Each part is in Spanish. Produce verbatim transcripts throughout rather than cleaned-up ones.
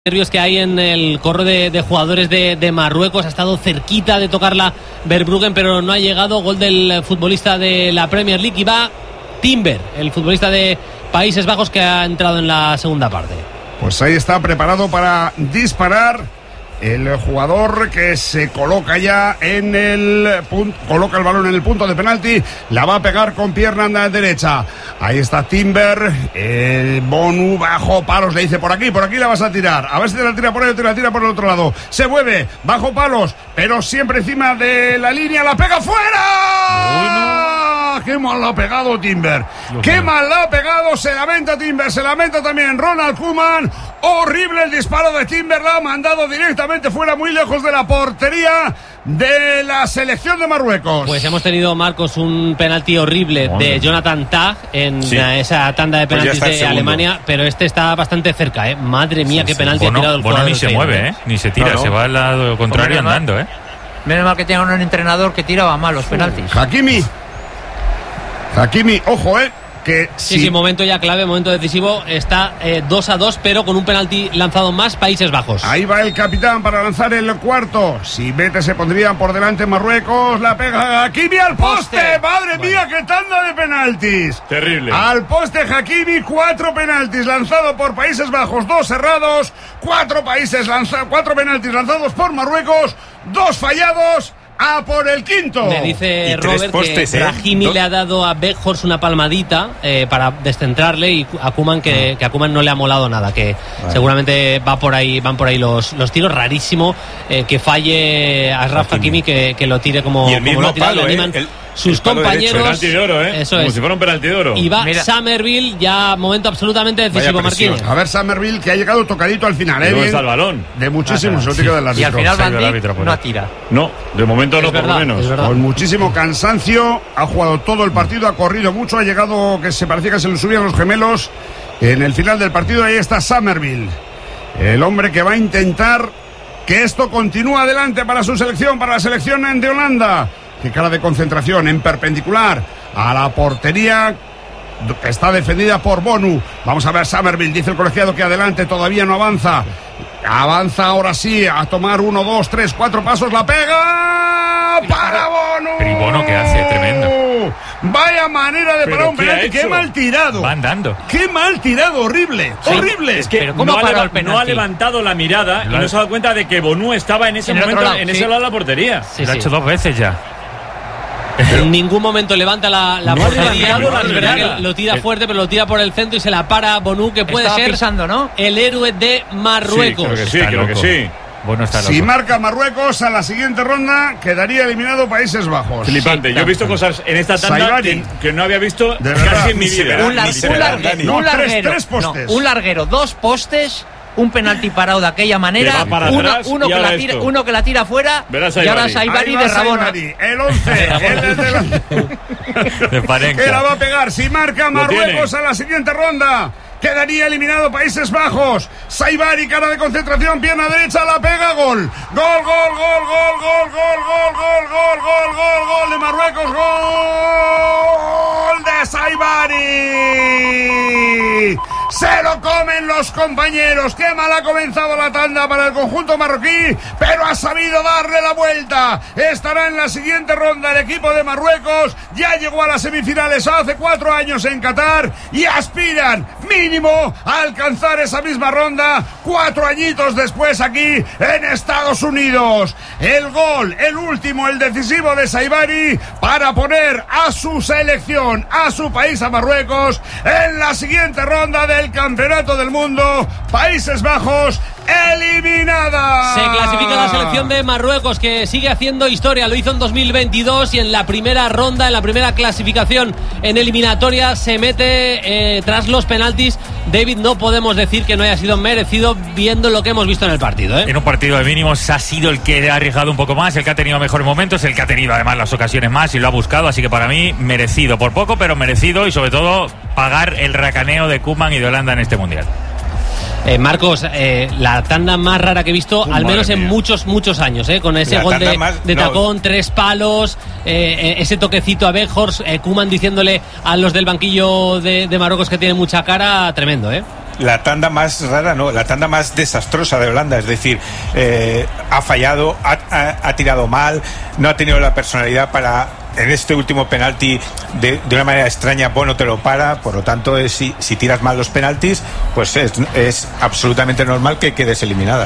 nervios que hay en el corro de, de jugadores de, de Marruecos. Ha estado cerquita de tocarla Verbruggen, pero no ha llegado. Gol del futbolista de la Premier League, y va Timber, el futbolista de Países Bajos, que ha entrado en la segunda parte. Pues ahí está, preparado para disparar el jugador que se coloca ya en el punto, coloca el balón en el punto de penalti, la va a pegar con pierna derecha. Ahí está Timber, el Bonu bajo palos, le dice por aquí, por aquí la vas a tirar, a ver si te la tira por ahí o te la tira por el otro lado. Se mueve, bajo palos, pero siempre encima de la línea, la pega fuera. Bueno. ¡Qué mal la ha pegado Timber! Dios ¡Qué mío. mal la ha pegado! Se lamenta Timber, se lamenta también Ronald Koeman. Horrible el disparo de Timber, la ha mandado directamente fuera, muy lejos de la portería de la selección de Marruecos. Pues hemos tenido, Marcos, un penalti horrible bueno. de Jonathan Tah en sí. esa tanda de penaltis pues de Alemania, pero este está bastante cerca, ¿eh? Madre mía, sí, qué sí. penalti bueno, ha tirado el bueno, jugador. ni se mueve, ¿eh? Ni se tira, claro. se va al lado contrario andando, ¿eh? Menos mal que tenga un entrenador que tiraba mal los penaltis. Hakimi. Hakimi, ojo, eh, que sí, sí, sí, momento ya clave, momento decisivo. Está eh, dos a dos, pero con un penalti lanzado más Países Bajos. Ahí va el capitán para lanzar el cuarto. Si mete se pondrían por delante Marruecos. La pega Hakimi al poste. poste. Madre bueno. mía, qué tanda de penaltis. Terrible. Al poste Hakimi, cuatro penaltis lanzado por Países Bajos, dos cerrados. Cuatro países lanza, cuatro penaltis lanzados por Marruecos, dos fallados. ¡A por el quinto! Me dice Robert postes, que Brahimi ¿eh? le ha dado a Weghorst una palmadita eh, para descentrarle, y a Koeman que, que a Koeman no le ha molado nada, que vale. seguramente va por ahí, van por ahí los, los tiros. Rarísimo eh, que falle a Achraf Hakimi, que, que lo tire como, y el como lo ha tirado. Palo, le animan eh, el... sus compañeros. Penalti de oro, ¿eh? Eso Como es. si fuera un penalti de oro. Y va Mira. Somerville, ya momento absolutamente decisivo, Martínez. A ver, Somerville, que ha llegado tocadito al final, ¿eh? ¿Dónde está el balón? De muchísimos, ah, sí. del árbitro. Y al final Van Dijk no tira. No, de momento es no, verdad, por lo menos. Con muchísimo cansancio, ha jugado todo el partido, ha corrido mucho, ha llegado que se parecía que se le subían los gemelos. En el final del partido, ahí está Somerville, el hombre que va a intentar que esto continúe adelante para su selección, para la selección de Holanda. Que cara de concentración en perpendicular a la portería, que está defendida por Bonu. Vamos a ver Somerville, dice el colegiado que adelante todavía no avanza. Avanza ahora sí a tomar uno, dos, tres, cuatro pasos. La pega para Bonu. Pero ¿y Bono qué hace? Tremendo. Vaya manera de parar un penalti. Qué mal tirado. Va andando. Qué mal tirado, horrible. Sí. Horrible. Es que Pero ¿cómo no, ha ha el penalti? no ha levantado la mirada claro. y no se ha dado cuenta de que Bonu estaba en ese en momento lado, en sí. ese lado de la portería. Sí, lo sí. ha hecho dos veces ya. En ningún momento levanta la, la no portería. no Es verdad que lo tira fuerte, pero lo tira por el centro y se la para Bonu, que puede Estaba ser pisando, ¿no? el héroe de Marruecos. Sí, creo que sí, está creo loco. que sí. Bueno, está loco. Si marca Marruecos a la siguiente ronda, quedaría eliminado Países Bajos. Flipante. Sí, Yo he visto cosas en esta tanda que, que no había visto casi en mi vida. Un, lar, un, largue, no, un larguero, tres, tres postes. No, un larguero, dos postes, un penalti parado de aquella manera, para uno, atrás, uno, que la tira, uno que la tira fuera, Verás y ahora Saibari de Rabona. El once, el de, de Parenca. que la va a pegar. Si marca Marruecos a la siguiente ronda, quedaría eliminado Países Bajos. Saibari, cara de concentración, pierna derecha, la pega, gol. Gol, gol, gol, gol, gol, gol, gol, gol, gol, gol, gol, gol de Marruecos, gol de Saibari. Se lo comen los compañeros. Qué mal ha comenzado la tanda para el conjunto marroquí, pero ha sabido darle la vuelta. Estará en la siguiente ronda el equipo de Marruecos. Ya llegó a las semifinales hace cuatro años en Qatar y aspiran mínimo a alcanzar esa misma ronda cuatro añitos después aquí en Estados Unidos. El gol, el último, el decisivo de Saibari para poner a su selección, a su país, a Marruecos, en la siguiente ronda de el Campeonato del Mundo. Países Bajos eliminada. Se clasifica la selección de Marruecos, que sigue haciendo historia. Lo hizo en dos mil veintidós y en la primera ronda, en la primera clasificación en eliminatoria, se mete eh, tras los penaltis. David, no podemos decir que no haya sido merecido viendo lo que hemos visto en el partido, ¿eh? En un partido de mínimos ha sido el que ha arriesgado un poco más, el que ha tenido mejores momentos, el que ha tenido además las ocasiones más y lo ha buscado, así que para mí merecido, por poco pero merecido, y sobre todo pagar el racaneo de Koeman y de Holanda en este mundial. Eh, Marcos, eh, la tanda más rara que he visto, oh, al menos en mía. muchos, muchos años, eh, con ese la gol de, más, de no. tacón, tres palos, eh, ese toquecito a Weghorst, eh, Koeman diciéndole a los del banquillo de, de Marruecos que tiene mucha cara, tremendo, ¿eh? la tanda más rara, no, la tanda más desastrosa de Holanda. Es decir, eh, ha fallado, ha, ha, ha tirado mal, no ha tenido la personalidad para, en este último penalti, de, de una manera extraña, Bono te lo para. Por lo tanto, es, si, si tiras mal los penaltis, pues es, es absolutamente normal que quedes eliminada.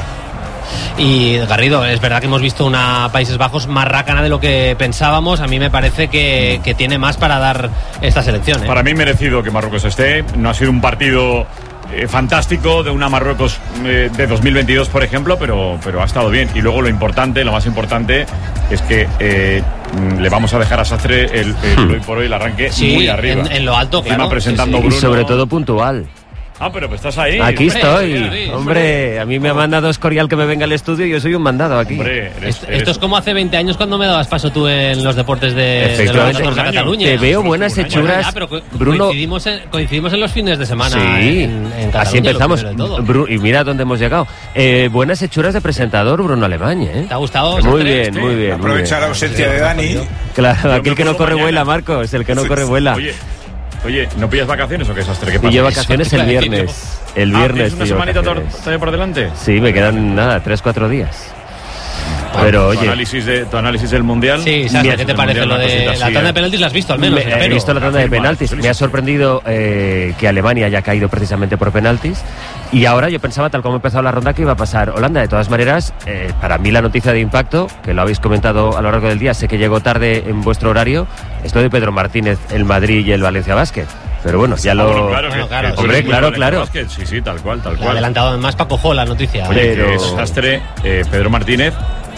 Y Garrido, es verdad que hemos visto una Países Bajos más rácana de lo que pensábamos. A mí me parece que, que tiene más para dar esta selección, ¿eh? Para mí merecido que Marruecos esté. No ha sido un partido eh, fantástico de una Marruecos eh, de dos mil veintidós, por ejemplo, pero, pero ha estado bien. Y luego lo importante, lo más importante es que eh, le vamos a dejar a Sastre el, el, el hoy por hoy el arranque sí, muy arriba. En, en lo alto, claro. Presentando sí, sí. Bruno. Y sobre todo puntual. Ah, pero pues estás ahí. Aquí hombre, estoy. sí, sí, hombre, a mí me ha mandado Escorial que me venga al estudio y yo soy un mandado aquí. Hombre, eres, esto, eres... esto es como hace veinte años cuando me dabas paso tú en los deportes de, de los de Cataluña. Te veo buenas hechuras. Ya, pero co- Bruno, coincidimos en, coincidimos en los fines de semana. Sí, en, en así empezamos. Bru- y mira dónde hemos llegado. Eh, buenas hechuras de presentador, Bruno Alemán, ¿eh? ¿Te ha gustado? Muy Sastre? bien, muy bien. Aprovecha la ausencia de Dani. Claro, aquel que no corre vuela, Marcos, el que no corre vuela. Oye, oye, ¿no pillas vacaciones o qué, Sastre? ¿Qué pasa? Pillo vacaciones el viernes. El Ah, viernes. ¿tienes una pillo semanita vacaciones. todavía por delante? Sí, me quedan nada, tres, cuatro días. Pero tu oye, análisis, de, tu análisis del Mundial. Sí, Sastre, ¿qué te parece lo de la tanda de penaltis? ¿La has visto al menos? Me, he visto la tanda de penaltis. Me ha sorprendido eh, que Alemania haya caído precisamente por penaltis. Y ahora yo pensaba, tal como ha empezado la ronda, que iba a pasar Holanda. De todas maneras, eh, para mí la noticia de impacto, que lo habéis comentado a lo largo del día, sé que llegó tarde en vuestro horario, es lo de Pedro Martínez, el Madrid y el Valencia Basket. Pero bueno, ya lo... Bueno, claro, Bueno, claro, que, que, hombre, sí, claro, sí, claro. Basket, sí, sí, tal cual, tal Le ha cual. adelantado además Paco Jo la noticia. Oye, Pero- que es Sastre, eh, Pedro Martínez,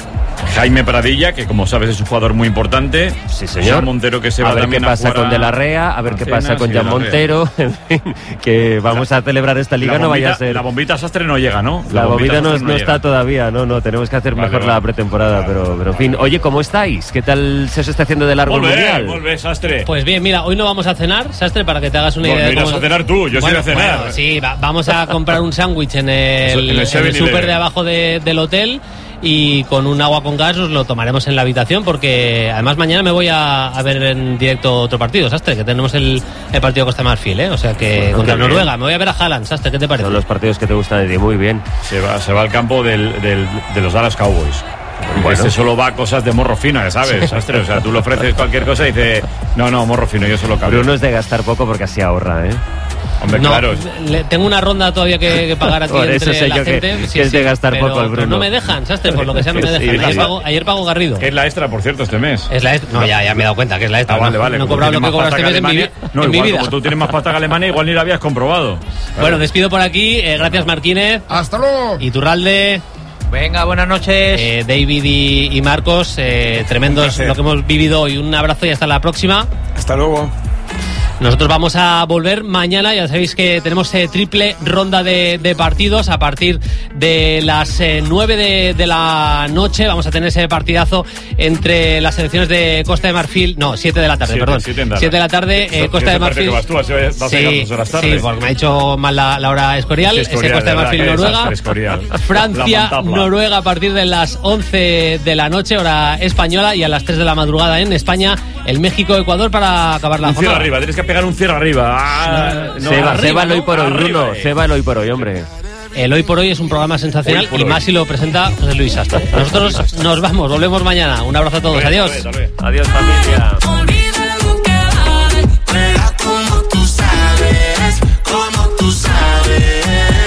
Jaime Pradilla, que como sabes es un jugador muy importante. Sí, señor. Jean Montero, que se va a ver qué también pasa a jugar con De la Rea, a ver qué Atenas pasa con y De Jan la Rea. Montero, en fin, que vamos a celebrar esta liga, La no vaya bombita- a ser... La bombita Sastre no llega, ¿no? La bombita no, Sastre no está llega. todavía, no, no, tenemos que hacer Vale, mejor vale. la pretemporada, pero, pero en fin. Oye, ¿cómo estáis? ¿Qué tal se os está haciendo de largo el Volve, mundial? volve, Sastre. Pues bien, mira, hoy no vamos a cenar, Sastre, para que te hagas una Bueno, idea de irás cómo... a cenar tú, yo sí Bueno, iré a cenar. bueno, sí, va- vamos a comprar un sándwich en el, En el en el seven súper eleven. de abajo de- del hotel y con un agua con gas nos lo tomaremos en la habitación porque además mañana me voy a, a ver en directo otro partido, Sastre, que tenemos el, el partido Costa de Marfil, ¿eh? O sea que Bueno, contra qué bien. Noruega, me voy a ver a Haaland, Sastre, ¿qué te parece? Son los partidos que te gustan de ti, muy bien. Se va, se va al campo del, del, de los Dallas Cowboys. Bueno. Este solo va a cosas de morro fino, ya sabes, Sastre. O sea, tú le ofreces cualquier cosa y dice, no, no, morro fino, yo solo cambio. Bruno es de gastar poco porque así ahorra, ¿eh? Hombre, No, claro. le- tengo una ronda todavía que, que pagar aquí Por entre eso sé la yo que- gente. que es de gastar pero- poco el pero Bruno. no me dejan, Sastre, por lo que sea no me Sí, dejan. sí, ayer, sí. pago, ayer pago Garrido. Que es la extra, por cierto, este mes. Es la est- no, ya, ya me he dado cuenta que es la extra. Ah, vale, no, vale. No he como cobrado lo tienes que más cobraste pasta en mi, Alemania- vi- No, en mi igual, vida. como tú tienes más pasta que Alemania, igual ni lo habías comprobado. Bueno, despido por aquí. eh, gracias, Martínez. Hasta luego. Iturralde, Venga, buenas noches. eh, David y, y Marcos. eh, tremendos lo que hemos vivido hoy. Un abrazo y hasta la próxima. Hasta luego. Nosotros vamos a volver mañana, ya sabéis que tenemos eh, triple ronda de, de partidos a partir de las eh, nueve de, de la noche. Vamos a tener ese partidazo entre las selecciones de Costa de Marfil, no, siete de la tarde, Siete, perdón. siete en siete de la tarde, eh, Eso- Costa de esa parte Marfil. que vas tú, así vas a llegar dos horas tarde. sí, porque me ha dicho mal la, la hora Escorial. Sí, ese Escorial, Costa de verdad, Marfil, qué Noruega. desastre, Escorial. Francia, Lamentable. Noruega a partir de las once de la noche, hora española, y a las tres de la madrugada en España, el México-Ecuador para acabar la Un cierre jornada. arriba, tienes que pegar un cierre arriba. Ah, no, Ceba, arriba, Ceba el hoy ¿no? por hoy, Arriba, Bruno. eh. Ceba el hoy por hoy, hombre. El Hoy por Hoy es un programa sensacional Hoy por y hoy. más si lo presenta José Luis Sastre. Nosotros nos vamos, volvemos mañana. Un abrazo a todos, Tal vez, adiós. tal vez, tal vez. Adiós, familia. Olvida lo que vale, juega como tú sabes, como tú sabes.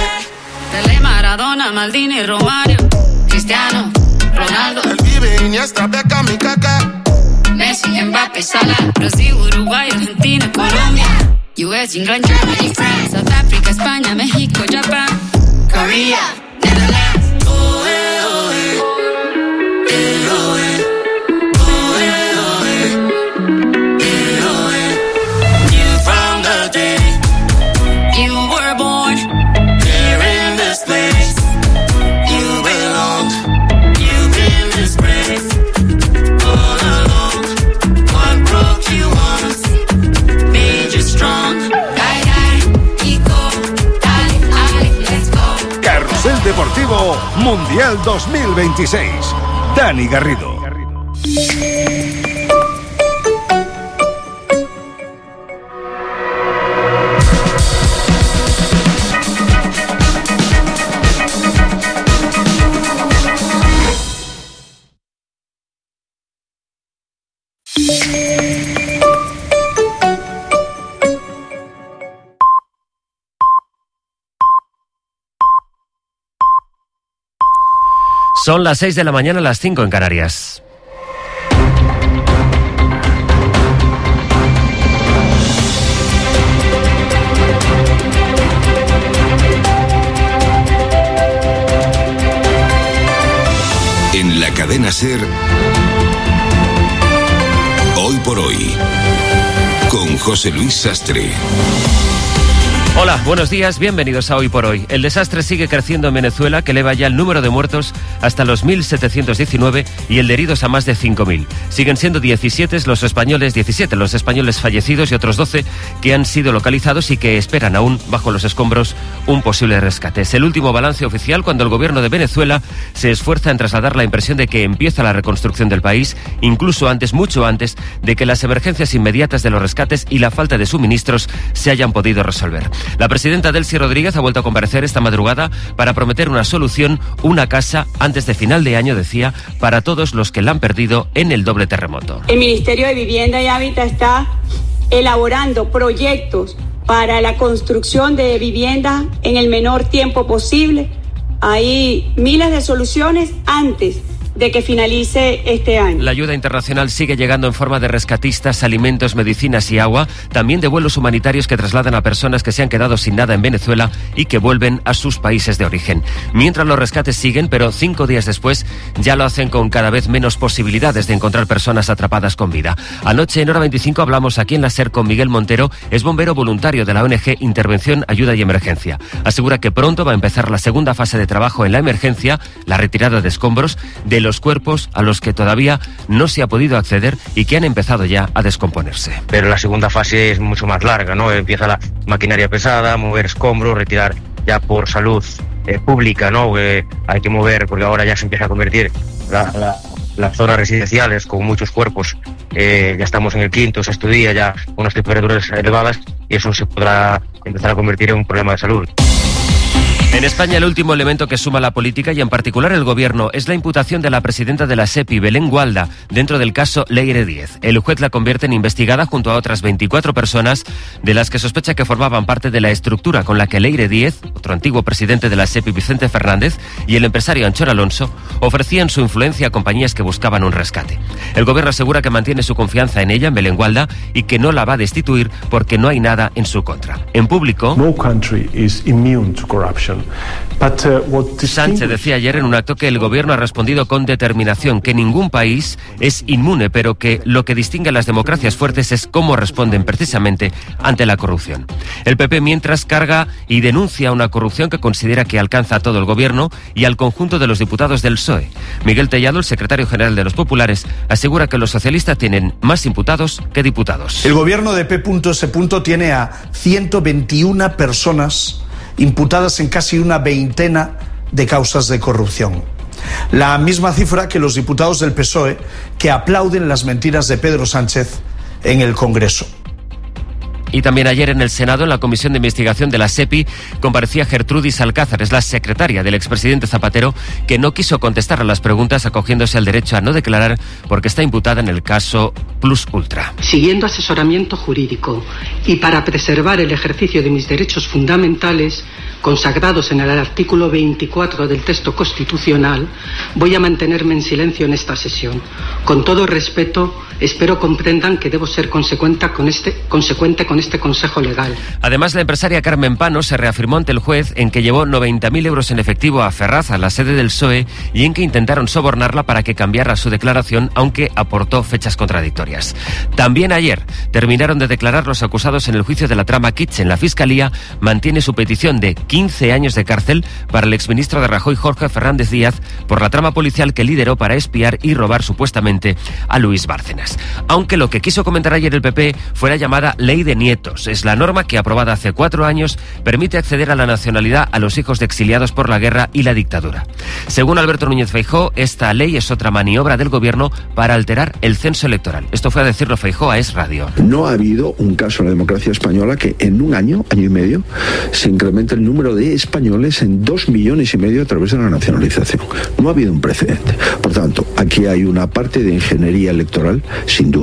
Pelé, Maradona, Maldini, Romario, Cristiano, Ronaldo, El Vive, Iniesta, Beckham y Kaká. Messi, Mbappé, Salah, Brasil, Uruguay, Argentina, Colombia, U S, England, Germany, France, South Africa, España, México, Japón, Korea, Netherlands. Oh, eh, oh, eh. Eh, oh, eh. Oh, eh, oh, eh. Eh, oh, eh. You from the day You were born, here in this place. You belong. You've been disgraced all along. What broke you once made you strong. die, die, y go, dale, dale, let's go. Carrusel Deportivo Mundial dos mil veintiséis. Dani Garrido. Son las seis de la mañana, las cinco en Canarias. En la cadena SER, Hoy por Hoy, con José Luis Sastre. Hola, buenos días, bienvenidos a Hoy por Hoy. El desastre sigue creciendo en Venezuela, que eleva ya el número de muertos hasta los mil setecientos diecinueve y el de heridos a más de cinco mil. Siguen siendo diecisiete los españoles, diecisiete los españoles fallecidos y otros doce que han sido localizados y que esperan aún bajo los escombros un posible rescate. Es el último balance oficial cuando el gobierno de Venezuela se esfuerza en trasladar la impresión de que empieza la reconstrucción del país, incluso antes, mucho antes, de que las emergencias inmediatas de los rescates y la falta de suministros se hayan podido resolver. La presidenta Delcy Rodríguez ha vuelto a comparecer esta madrugada para prometer una solución, una casa, antes de final de año, decía, para todos los que la han perdido en el doble terremoto. El Ministerio de Vivienda y Hábitat está elaborando proyectos para la construcción de viviendas en el menor tiempo posible. Hay miles de soluciones antes de que finalice este año. La ayuda internacional sigue llegando en forma de rescatistas, alimentos, medicinas y agua, también de vuelos humanitarios que trasladan a personas que se han quedado sin nada en Venezuela y que vuelven a sus países de origen. Mientras los rescates siguen, pero cinco días después ya lo hacen con cada vez menos posibilidades de encontrar personas atrapadas con vida. Anoche en Hora veinticinco hablamos aquí en la SER con Miguel Montero, es bombero voluntario de la O N G Intervención, Ayuda y Emergencia. Asegura que pronto va a empezar la segunda fase de trabajo en la emergencia, la retirada de escombros de los cuerpos a los que todavía no se ha podido acceder y que han empezado ya a descomponerse. Pero la segunda fase es mucho más larga, ¿no? Empieza la maquinaria pesada, mover escombros, retirar ya por salud eh, pública, ¿no? Eh, hay que mover, porque ahora ya se empieza a convertir la, la, las zonas residenciales con muchos cuerpos, eh, ya estamos en el quinto, sexto día, ya unas temperaturas elevadas, y eso se podrá empezar a convertir en un problema de salud. En España, el último elemento que suma la política y en particular el gobierno es la imputación de la presidenta de la SEPI, Belén Gualda, dentro del caso Leire Díez. El juez la convierte en investigada junto a otras veinticuatro personas de las que sospecha que formaban parte de la estructura con la que Leire Díez, otro antiguo presidente de la SEPI, Vicente Fernández, y el empresario Anchor Alonso ofrecían su influencia a compañías que buscaban un rescate. El gobierno asegura que mantiene su confianza en ella, en Belén Gualda, y que no la va a destituir porque no hay nada en su contra. En público, no country is immune to corruption. But, uh, what Sánchez decía ayer en un acto que el gobierno ha respondido con determinación que ningún país es inmune, pero que lo que distingue a las democracias fuertes es cómo responden precisamente ante la corrupción. El P P mientras carga y denuncia una corrupción que considera que alcanza a todo el gobierno y al conjunto de los diputados del P S O E. Miguel Tellado, el secretario general de los populares, asegura que los socialistas tienen más imputados que diputados. El gobierno de P S tiene a ciento veintiuna personas imputadas en casi una veintena de causas de corrupción. La misma cifra que los diputados del P S O E que aplauden las mentiras de Pedro Sánchez en el Congreso. Y también ayer en el Senado, en la Comisión de Investigación de la SEPI, comparecía Gertrudis Alcázar, es la secretaria del expresidente Zapatero, que no quiso contestar a las preguntas acogiéndose al derecho a no declarar porque está imputada en el caso Plus Ultra. Siguiendo asesoramiento jurídico y para preservar el ejercicio de mis derechos fundamentales, consagrados en el artículo veinticuatro del texto constitucional, voy a mantenerme en silencio en esta sesión. Con todo respeto, espero comprendan que debo ser consecuente con este, consecuente con este consejo legal. Además, la empresaria Carmen Pano se reafirmó ante el juez en que llevó noventa mil euros en efectivo a Ferraz, a la sede del P S O E, y en que intentaron sobornarla para que cambiara su declaración, aunque aportó fechas contradictorias. También ayer terminaron de declarar los acusados en el juicio de la trama Kitchen. La Fiscalía mantiene su petición de quince años de cárcel para el exministro de Rajoy, Jorge Fernández Díaz, por la trama policial que lideró para espiar y robar supuestamente a Luis Bárcenas. Aunque lo que quiso comentar ayer el P P fue la llamada Ley de Nietos. Es la norma que, aprobada hace cuatro años, permite acceder a la nacionalidad a los hijos de exiliados por la guerra y la dictadura. Según Alberto Núñez Feijóo, esta ley es otra maniobra del gobierno para alterar el censo electoral. Esto fue a decirlo Feijóo a Es Radio. No ha habido un caso en la democracia española que en un año, año y medio, se incremente el número de españoles en dos millones y medio a través de la nacionalización. No ha habido un precedente. Por tanto, aquí hay una parte de ingeniería electoral, sin duda.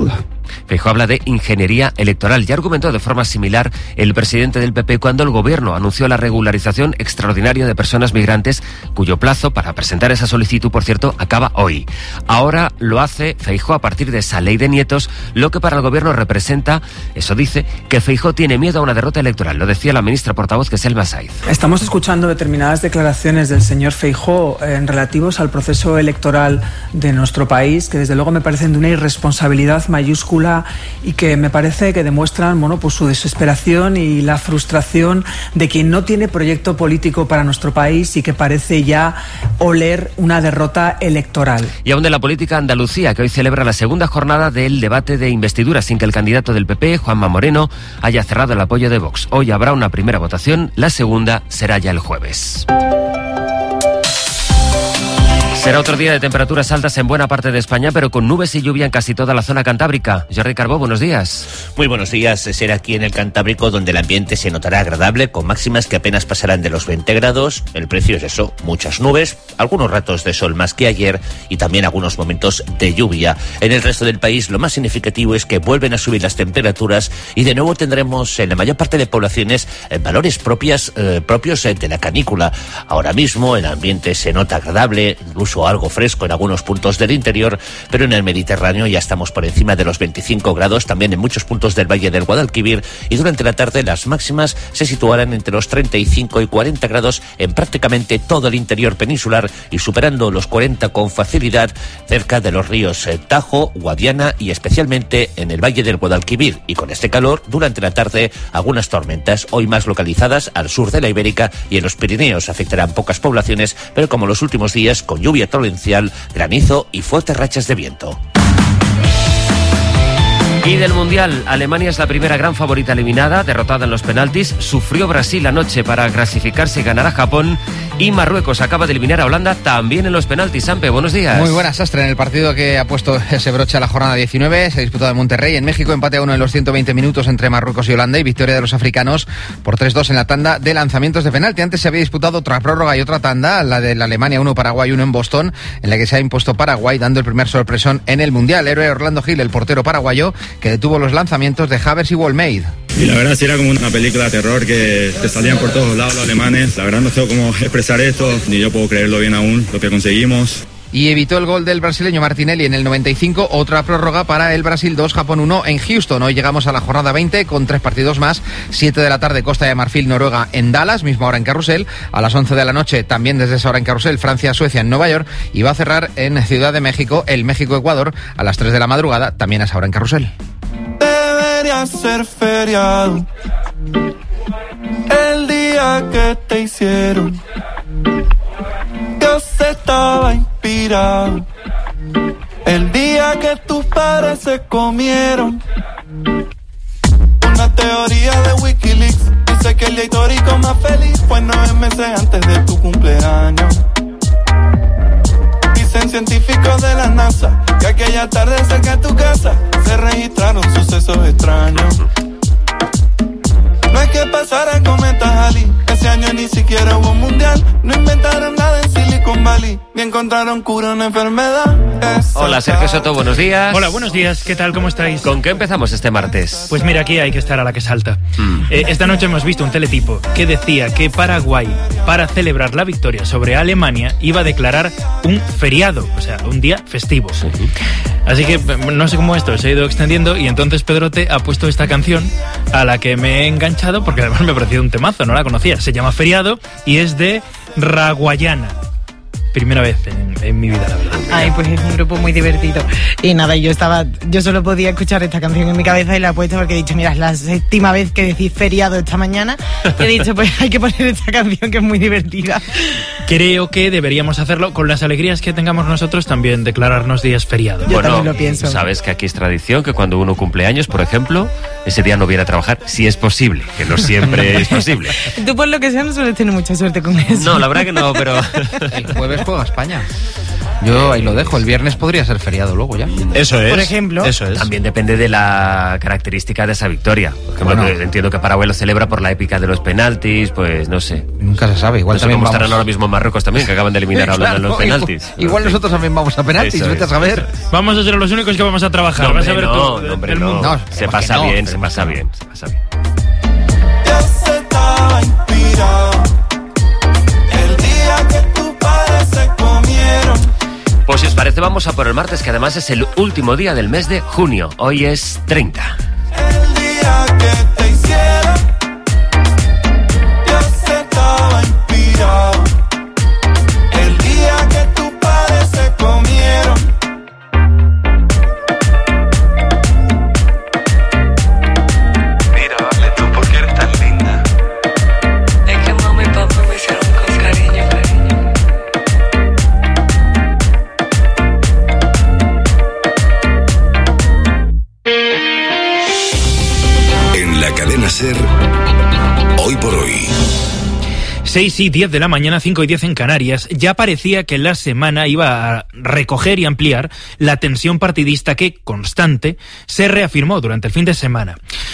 Feijóo habla de ingeniería electoral y argumentó de forma similar el presidente del P P cuando el gobierno anunció la regularización extraordinaria de personas migrantes, cuyo plazo para presentar esa solicitud, por cierto, acaba hoy. Ahora lo hace Feijóo a partir de esa ley de nietos, lo que para el gobierno representa, eso dice, que Feijóo tiene miedo a una derrota electoral. Lo decía la ministra portavoz, que es Selma Saiz. Estamos escuchando determinadas declaraciones del señor Feijóo en relativos al proceso electoral de nuestro país, que desde luego me parecen de una irresponsabilidad mayúscula y que me parece que demuestran, bueno, pues su desesperación y la frustración de quien no tiene proyecto político para nuestro país y que parece ya oler una derrota electoral. Y aún de la política, Andalucía, que hoy celebra la segunda jornada del debate de investidura sin que el candidato del P P, Juanma Moreno, haya cerrado el apoyo de Vox. Hoy habrá una primera votación, la segunda será ya el jueves. Será otro día de temperaturas altas en buena parte de España, pero con nubes y lluvia en casi toda la zona cantábrica. Jordi Carbó, buenos días. Muy buenos días. Será aquí en el Cantábrico donde el ambiente se notará agradable, con máximas que apenas pasarán de los veinte grados. El precio es eso, muchas nubes, algunos ratos de sol más que ayer y también algunos momentos de lluvia. En el resto del país lo más significativo es que vuelven a subir las temperaturas y de nuevo tendremos en la mayor parte de poblaciones eh, valores propias, eh, propios eh, de la canícula. Ahora mismo el ambiente se nota agradable, incluso algo fresco en algunos puntos del interior, pero en el Mediterráneo ya estamos por encima de los veinticinco grados, también en muchos puntos del Valle del Guadalquivir, y durante la tarde las máximas se situarán entre los treinta y cinco y cuarenta grados en prácticamente todo el interior peninsular y superando los cuarenta con facilidad cerca de los ríos Tajo, Guadiana y especialmente en el Valle del Guadalquivir. Y con este calor, durante la tarde, algunas tormentas, hoy más localizadas al sur de la Ibérica y en los Pirineos. Afectarán pocas poblaciones, pero como los últimos días, con lluvia torrencial, granizo y fuertes rachas de viento. Y del Mundial, Alemania es la primera gran favorita eliminada, derrotada en los penaltis. Sufrió Brasil anoche para clasificarse y ganar a Japón. Y Marruecos acaba de eliminar a Holanda también en los penaltis. Sampe, buenos días. Muy buenas, Sastre. En el partido que ha puesto ese broche a la jornada diecinueve, se ha disputado en Monterrey. En México, empate a uno en los ciento veinte minutos entre Marruecos y Holanda y victoria de los africanos por tres dos en la tanda de lanzamientos de penalti. Antes se había disputado otra prórroga y otra tanda, la de la Alemania uno, Paraguay uno en Boston, en la que se ha impuesto Paraguay, dando el primer sorpresón en el Mundial. Héroe Orlando Gil, el portero paraguayo, que detuvo los lanzamientos de Havertz y Wolmeid. Y la verdad sí era como una película de terror que te salían por todos lados los alemanes. La verdad no sé cómo expresar esto, ni yo puedo creerlo bien aún, lo que conseguimos. Y evitó el gol del brasileño Martinelli en el noventa y cinco, otra prórroga para el Brasil dos, Japón uno en Houston. Hoy llegamos a la jornada veinte con tres partidos más. siete de la tarde, Costa de Marfil, Noruega en Dallas, misma hora en Carrusel. A las once de la noche, también desde esa hora en Carrusel, Francia, Suecia en Nueva York. Y va a cerrar en Ciudad de México, el México-Ecuador, a las tres de la madrugada, también a esa hora en Carrusel. Debería ser feriado el día que te hicieron. Dios estaba inspirado el día que tus padres se comieron. Una teoría de Wikileaks dice que el día histórico más feliz fue nueve meses antes de tu cumpleaños. Dicen científicos de la NASA que aquella tarde cerca de tu casa se registraron sucesos extraños. No hay que pasar a cometas Ali, ese año ni siquiera hubo mundial. No inventaron nada en Silicon Valley, ni encontraron cura a una enfermedad. Eso. Hola, Sergio Soto, buenos días. Hola, buenos días, ¿qué tal? ¿Cómo estáis? ¿Con qué empezamos este martes? Pues mira, aquí hay que estar a la que salta. Mm. Eh, esta noche hemos visto un teletipo que decía que Paraguay, para celebrar la victoria sobre Alemania, iba a declarar un feriado, o sea, un día festivo. Uh-huh. Así que no sé cómo esto se ha ido extendiendo y entonces Pedrote ha puesto esta canción a la que me he enganchado porque además me ha parecido un temazo, no la conocía. Se llama Feriado y es de Raguayana. Primera vez en, en mi vida, la verdad. Ay, pues es un grupo muy divertido. Y nada, yo estaba, yo solo podía escuchar esta canción en mi cabeza y la he puesto porque he dicho, mira, es la séptima vez que decís feriado esta mañana. Y he dicho, pues hay que poner esta canción que es muy divertida. Creo que deberíamos hacerlo con las alegrías que tengamos nosotros, también declararnos días feriados. Yo bueno, también lo pienso. Sabes que aquí es tradición que cuando uno cumple años, por ejemplo, ese día no viene a trabajar, si es posible, que no siempre es posible. Tú por lo que sea no sueles tener mucha suerte con eso. No, la verdad que no, pero... El jueves juega España. Yo ahí lo dejo, el viernes podría ser feriado luego ya. Eso es. Por ejemplo. Eso es. También depende de la característica de esa victoria. Por ejemplo, Bueno. que entiendo que Paraguay lo celebra por la épica de los penaltis, pues no sé. Nunca se sabe, igual No sé también cómo vamos... estarán ahora mismo en Marruecos también, que acaban de eliminar a Holanda en los Claro, penaltis. Igual, igual nosotros también vamos a penaltis, Eso vete a es, saber. Vamos a ser los únicos que vamos a trabajar. No, Vas a hombre, ver no, tú, no, hombre, del no. mundo. Se ¿por pasa qué no? bien, se pasa bien, se pasa bien. Ya se estaba inspirado el día que tus padres se comieron. Pues si os parece, vamos a por el martes, que además es el último día del mes de junio. Hoy es treinta. El día que te hicieron, ya se estaba inspirado el día que tus padres se comieron. Mira, vale, tú, ¿por qué eres tan linda? Es que mamá y papá me hicieron con cariño, cariño. En la cadena SER, hoy por hoy. seis y diez de la mañana, cinco y diez en Canarias, ya parecía que la semana iba a recoger y ampliar la tensión partidista que, constante, se reafirmó durante el fin de semana.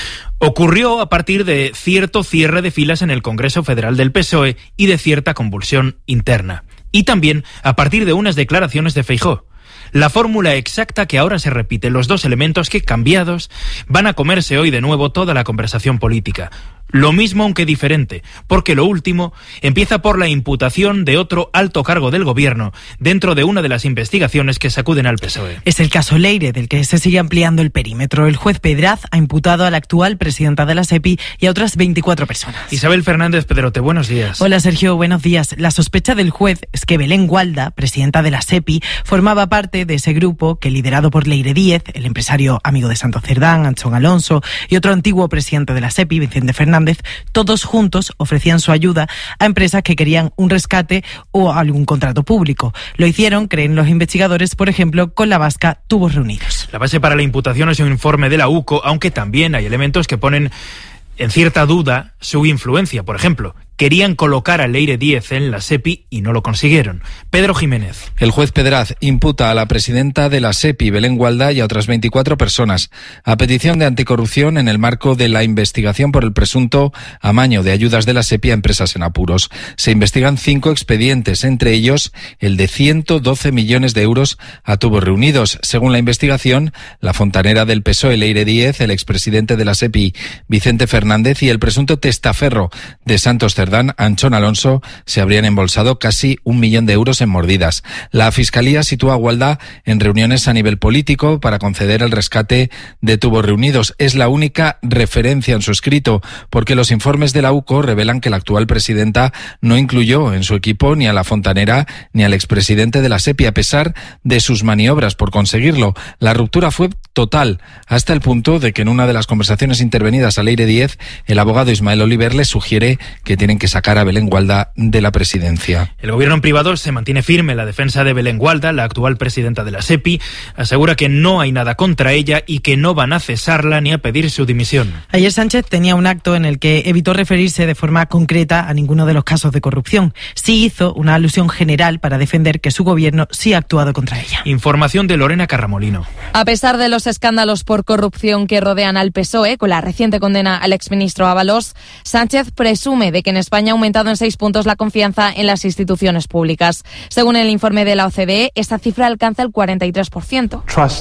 Ocurrió a partir de cierto cierre de filas en el Congreso Federal del P S O E y de cierta convulsión interna. Y también a partir de unas declaraciones de Feijóo. La fórmula exacta que ahora se repite, los dos elementos que, cambiados, van a comerse hoy de nuevo toda la conversación política. Lo mismo aunque diferente, porque lo último empieza por la imputación de otro alto cargo del gobierno dentro de una de las investigaciones que sacuden al P S O E. Es el caso Leire, del que se sigue ampliando el perímetro. El juez Pedraz ha imputado a la actual presidenta de la SEPI y a otras veinticuatro personas. Isabel Fernández Pedrote, buenos días. Hola Sergio, buenos días. La sospecha del juez es que Belén Gualda, presidenta de la SEPI, formaba parte de ese grupo que, liderado por Leire Díez, el empresario amigo de Santos Cerdán, Anchón Alonso, y otro antiguo presidente de la SEPI, Vicente Fernández, todos juntos ofrecían su ayuda a empresas que querían un rescate o algún contrato público. Lo hicieron, creen los investigadores, por ejemplo, con la vasca Tubos Reunidos. La base para la imputación es un informe de la U C O, aunque también hay elementos que ponen en cierta duda su influencia. Por ejemplo, querían colocar a Leire Díez en la SEPI y no lo consiguieron. Pedro Jiménez. El juez Pedraz imputa a la presidenta de la SEPI, Belén Gualda, y a otras veinticuatro personas a petición de anticorrupción en el marco de la investigación por el presunto amaño de ayudas de la SEPI a empresas en apuros. Se investigan cinco expedientes, entre ellos el de ciento doce millones de euros a Tubos Reunidos. Según la investigación, la fontanera del P S O E, Leire Díez, el expresidente de la SEPI, Vicente Fernández, y el presunto testaferro de Santos Cerdán, Anchón Alonso, se habrían embolsado casi un millón de euros en mordidas. La Fiscalía sitúa a Gualda en reuniones a nivel político para conceder el rescate de Tubos Reunidos. Es la única referencia en su escrito, porque los informes de la U C O revelan que la actual presidenta no incluyó en su equipo ni a la fontanera ni al expresidente de la SEPI, a pesar de sus maniobras por conseguirlo. La ruptura fue total, hasta el punto de que en una de las conversaciones intervenidas a Leire Díez, el abogado Ismael Oliver le sugiere que tienen que sacar a Belén Gualda de la presidencia. El gobierno en privado se mantiene firme en la defensa de Belén Gualda, la actual presidenta de la SEPI. Asegura que no hay nada contra ella y que no van a cesarla ni a pedir su dimisión. Ayer Sánchez tenía un acto en el que evitó referirse de forma concreta a ninguno de los casos de corrupción. Sí hizo una alusión general para defender que su gobierno sí ha actuado contra ella. Información de Lorena Carramolino. A pesar de los escándalos por corrupción que rodean al P S O E, con la reciente condena al exministro Ábalos, Sánchez presume de que en España ha aumentado en seis puntos la confianza en las instituciones públicas. Según el informe de la O C D E, esta cifra alcanza el cuarenta y tres por ciento.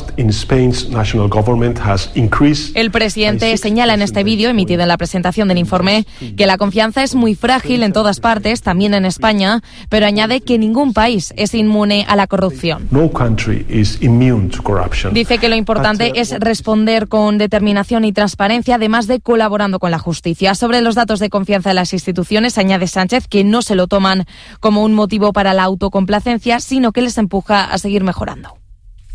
El presidente señala en este vídeo, emitido en la presentación del informe, que la confianza es muy frágil en todas partes, también en España, pero añade que ningún país es inmune a la corrupción. Dice que lo importante es responder con determinación y transparencia, además de colaborando con la justicia. Sobre los datos de confianza de las instituciones, añade Sánchez que no se lo toman como un motivo para la autocomplacencia, sino que les empuja a seguir mejorando.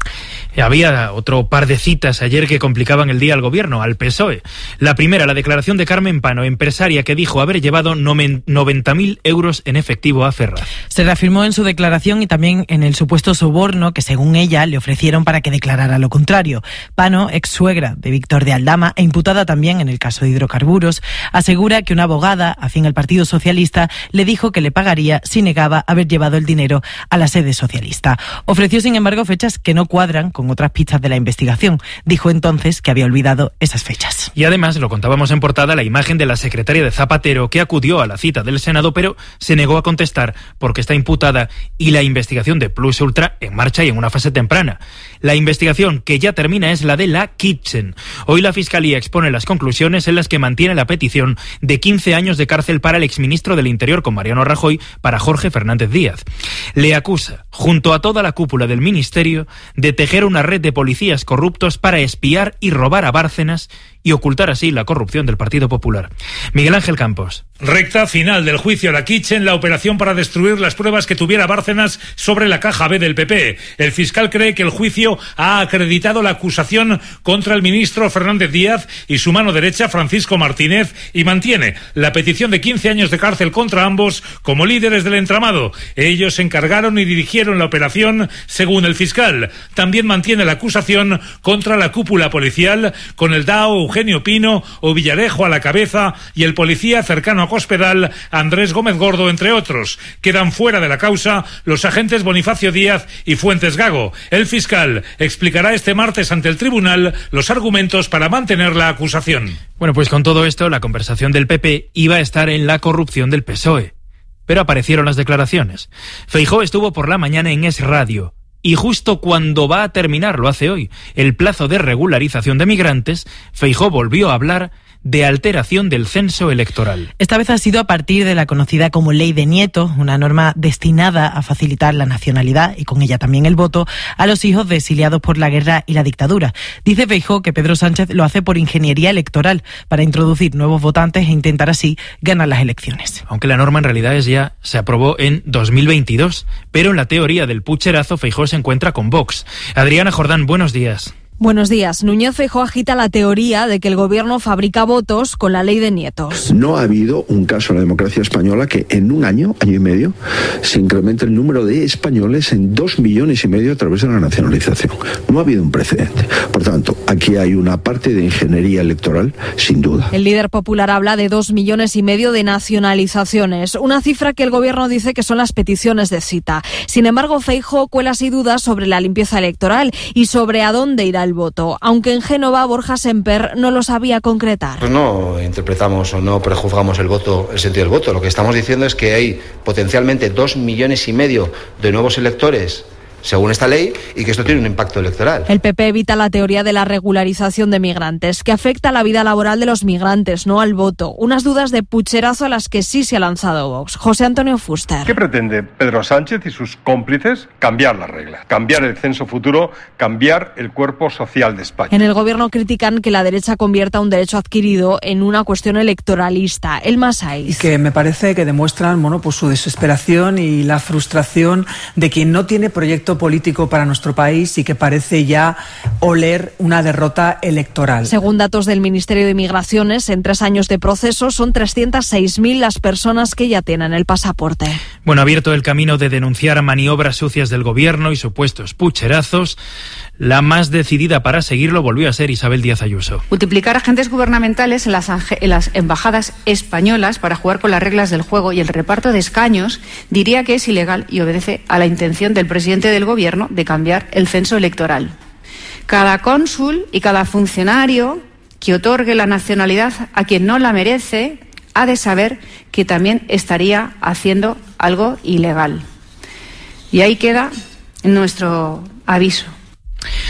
Había otro par de citas ayer que complicaban el día al gobierno, al P S O E. La primera, la declaración de Carmen Pano, empresaria que dijo haber llevado noventa mil euros en efectivo a Ferraz. Se reafirmó en su declaración y también en el supuesto soborno que, según ella, le ofrecieron para que declarara lo contrario. Pano, ex suegra de Víctor de Aldama e imputada también en el caso de hidrocarburos, asegura que una abogada, afín al Partido Socialista, le dijo que le pagaría si negaba haber llevado el dinero a la sede socialista. Ofreció, sin embargo, fechas que no cuadran con otras pistas de la investigación. Dijo entonces que había olvidado esas fechas. Y además, lo contábamos en portada, la imagen de la secretaria de Zapatero que acudió a la cita del Senado, pero se negó a contestar porque está imputada y la investigación de Plus Ultra en marcha y en una fase temprana. La investigación que ya termina es la de la Kitchen. Hoy la Fiscalía expone las conclusiones en las que mantiene la petición de quince años de cárcel para el exministro del Interior con Mariano Rajoy para Jorge Fernández Díaz. Le acusa, junto a toda la cúpula del ministerio, de tejer una red de policías corruptos para espiar y robar a Bárcenas y ocultar así la corrupción del Partido Popular. Miguel Ángel Campos. Recta final del juicio a la Kitchen, la operación para destruir las pruebas que tuviera Bárcenas sobre la caja B del P P. El fiscal cree que el juicio ha acreditado la acusación contra el ministro Fernández Díaz y su mano derecha, Francisco Martínez, y mantiene la petición de quince años de cárcel contra ambos como líderes del entramado. Ellos encargaron y dirigieron la operación, según el fiscal. También mantiene la acusación contra la cúpula policial, con el D A O Eugenio Pino o Villarejo a la cabeza y el policía cercano a Cospedal, Andrés Gómez Gordo, entre otros. Quedan fuera de la causa los agentes Bonifacio Díaz y Fuentes Gago. El fiscal explicará este martes ante el tribunal los argumentos para mantener la acusación. Bueno, pues con todo esto, la conversación del P P iba a estar en la corrupción del P S O E. Pero aparecieron las declaraciones. Feijóo estuvo por la mañana en Es Radio. Y justo cuando va a terminar, lo hace hoy, el plazo de regularización de migrantes, Feijóo volvió a hablar de alteración del censo electoral. Esta vez ha sido a partir de la conocida como Ley de Nietos, una norma destinada a facilitar la nacionalidad y con ella también el voto a los hijos de exiliados por la guerra y la dictadura. Dice Feijóo que Pedro Sánchez lo hace por ingeniería electoral para introducir nuevos votantes e intentar así ganar las elecciones. Aunque la norma en realidad es ya se aprobó en dos mil veintidós, pero en la teoría del pucherazo Feijóo se encuentra con Vox. Adriana Jordán, buenos días. Buenos días. Núñez Feijóo agita la teoría de que el gobierno fabrica votos con la ley de Nietos. No ha habido un caso en la democracia española que en un año, año y medio, se incremente el número de españoles en dos millones y medio a través de la nacionalización. No ha habido un precedente. Por tanto, aquí hay una parte de ingeniería electoral, sin duda. El líder popular habla de dos millones y medio de nacionalizaciones, una cifra que el gobierno dice que son las peticiones de cita. Sin embargo, Feijóo cuela así dudas sobre la limpieza electoral y sobre a dónde irá el voto, aunque en Génova Borja Semper no lo sabía concretar. Pues no interpretamos o no prejuzgamos el voto, el sentido del voto. Lo que estamos diciendo es que hay potencialmente dos millones y medio de nuevos electores según esta ley, y que esto tiene un impacto electoral. El P P evita la teoría de la regularización de migrantes, que afecta a la vida laboral de los migrantes, no al voto. Unas dudas de pucherazo a las que sí se ha lanzado Vox. José Antonio Fuster. ¿Qué pretende Pedro Sánchez y sus cómplices? Cambiar las reglas, cambiar el censo futuro, cambiar el cuerpo social de España. En el gobierno critican que la derecha convierta un derecho adquirido en una cuestión electoralista. El Masais. Y que me parece que demuestran, bueno, pues su desesperación y la frustración de quien no tiene proyecto político para nuestro país y que parece ya oler una derrota electoral. Según datos del Ministerio de Migraciones, en tres años de proceso son trescientas seis mil las personas que ya tienen el pasaporte. Bueno, abierto el camino de denunciar maniobras sucias del gobierno y supuestos pucherazos, la más decidida para seguirlo volvió a ser Isabel Díaz Ayuso. Multiplicar agentes gubernamentales en las, en las embajadas españolas para jugar con las reglas del juego y el reparto de escaños diría que es ilegal y obedece a la intención del presidente del gobierno de cambiar el censo electoral. Cada cónsul y cada funcionario que otorgue la nacionalidad a quien no la merece ha de saber que también estaría haciendo algo ilegal. Y ahí queda nuestro aviso.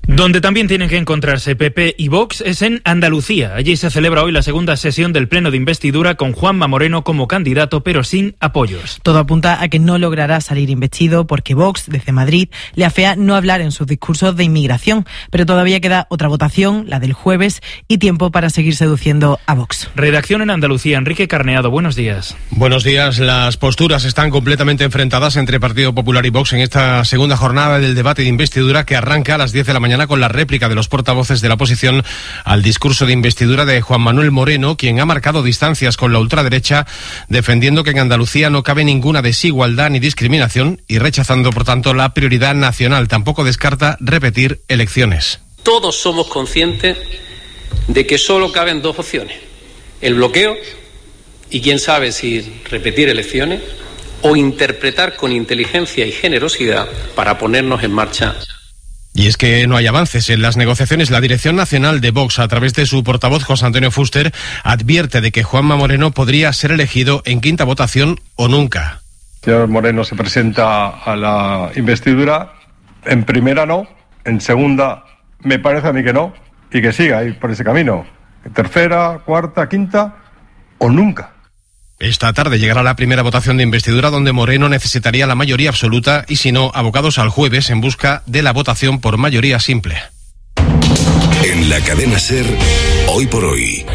Donde también tienen que encontrarse P P y Vox es en Andalucía. Allí se celebra hoy la segunda sesión del pleno de investidura con Juanma Moreno como candidato, pero sin apoyos. Todo apunta a que no logrará salir investido porque Vox, desde Madrid, le afea no hablar en sus discursos de inmigración. Pero todavía queda otra votación, la del jueves, y tiempo para seguir seduciendo a Vox. Redacción en Andalucía. Enrique Carneado, buenos días. Buenos días. Las posturas están completamente enfrentadas entre Partido Popular y Vox en esta segunda jornada del debate de investidura que arranca a las diez de la mañana con la réplica de los portavoces de la oposición al discurso de investidura de Juan Manuel Moreno, quien ha marcado distancias con la ultraderecha, defendiendo que en Andalucía no cabe ninguna desigualdad ni discriminación y rechazando, por tanto, la prioridad nacional. Tampoco descarta repetir elecciones. Todos somos conscientes de que solo caben dos opciones: el bloqueo y quién sabe si repetir elecciones, o interpretar con inteligencia y generosidad para ponernos en marcha. Y es que no hay avances en las negociaciones. La Dirección Nacional de Vox, a través de su portavoz José Antonio Fuster, advierte de que Juanma Moreno podría ser elegido en quinta votación o nunca. El señor Moreno se presenta a la investidura, en primera no, en segunda me parece a mí que no, y que siga ahí por ese camino. En tercera, cuarta, quinta o nunca. Esta tarde llegará la primera votación de investidura donde Moreno necesitaría la mayoría absoluta y si no, abocados al jueves en busca de la votación por mayoría simple. En la cadena SER, hoy por hoy.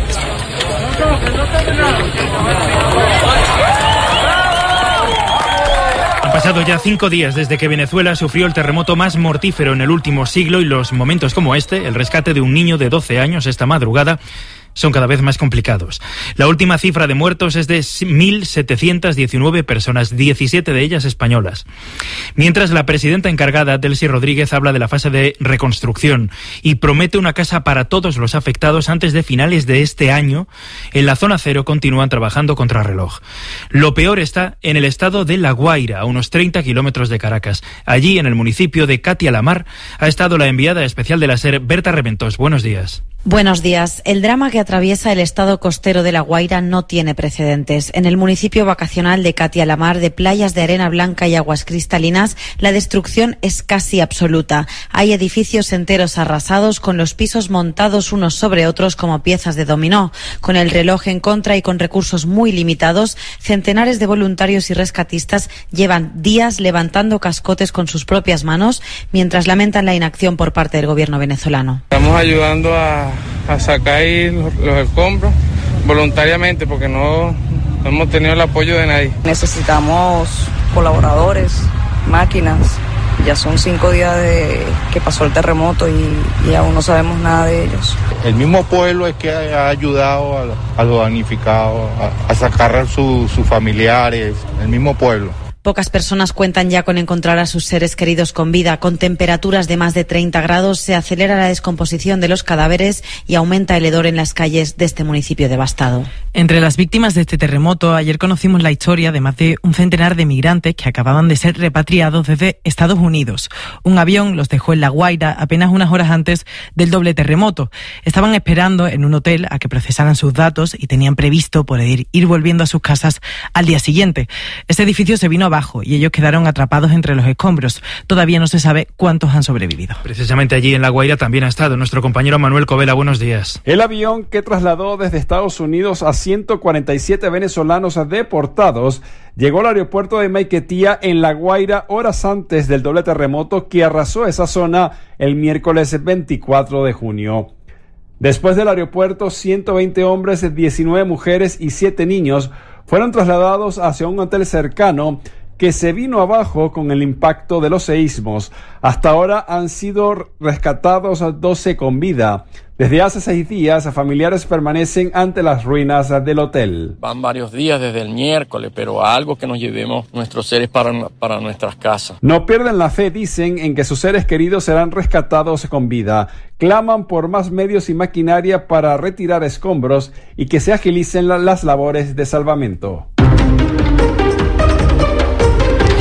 Han pasado ya cinco días desde que Venezuela sufrió el terremoto más mortífero en el último siglo y los momentos como este, el rescate de un niño de doce años esta madrugada, son cada vez más complicados. La última cifra de muertos es de mil setecientas diecinueve personas, diecisiete de ellas españolas. Mientras la presidenta encargada, Delcy Rodríguez, habla de la fase de reconstrucción y promete una casa para todos los afectados antes de finales de este año, en la zona cero continúan trabajando contra reloj. Lo peor está en el estado de La Guaira, a unos treinta kilómetros de Caracas. Allí, en el municipio de Catia-la-Mar, ha estado la enviada especial de la SER, Berta Reventós. Buenos días. Buenos días. El drama que atraviesa el estado costero de La Guaira no tiene precedentes. En el municipio vacacional de Catia-la-Mar, de playas de arena blanca y aguas cristalinas, la destrucción es casi absoluta. Hay edificios enteros arrasados, con los pisos montados unos sobre otros como piezas de dominó. Con el reloj en contra y con recursos muy limitados, centenares de voluntarios y rescatistas llevan días levantando cascotes con sus propias manos, mientras lamentan la inacción por parte del gobierno venezolano. Estamos ayudando a a sacar ahí los, los escombros voluntariamente porque no, no hemos tenido el apoyo de nadie. Necesitamos colaboradores, máquinas. Ya son cinco días de que pasó el terremoto y, y aún no sabemos nada de ellos. El mismo pueblo es que ha ayudado a, a los damnificados a, a sacar a sus familiares, el mismo pueblo. Pocas personas cuentan ya con encontrar a sus seres queridos con vida. Con temperaturas de más de treinta grados se acelera la descomposición de los cadáveres y aumenta el hedor en las calles de este municipio devastado. Entre las víctimas de este terremoto, ayer conocimos la historia de más de un centenar de migrantes que acababan de ser repatriados desde Estados Unidos. Un avión los dejó en La Guaira apenas unas horas antes del doble terremoto. Estaban esperando en un hotel a que procesaran sus datos y tenían previsto poder ir volviendo a sus casas al día siguiente. Este edificio se vino abajo y ellos quedaron atrapados entre los escombros. Todavía no se sabe cuántos han sobrevivido. Precisamente allí en La Guaira también ha estado nuestro compañero Manuel Covela. Buenos días. El avión que trasladó desde Estados Unidos a ciento cuarenta y siete venezolanos deportados llegó al aeropuerto de Maiquetía en La Guaira horas antes del doble terremoto que arrasó esa zona el miércoles veinticuatro de junio. Después del aeropuerto, ciento veinte hombres, diecinueve mujeres y siete niños fueron trasladados hacia un hotel cercano que se vino abajo con el impacto de los seísmos. Hasta ahora han sido rescatados doce con vida. Desde hace seis días, familiares permanecen ante las ruinas del hotel. Van varios días desde el miércoles, pero a algo que nos llevemos nuestros seres para, para nuestras casas. No pierden la fe, dicen, en que sus seres queridos serán rescatados con vida. Claman por más medios y maquinaria para retirar escombros y que se agilicen la, las labores de salvamento.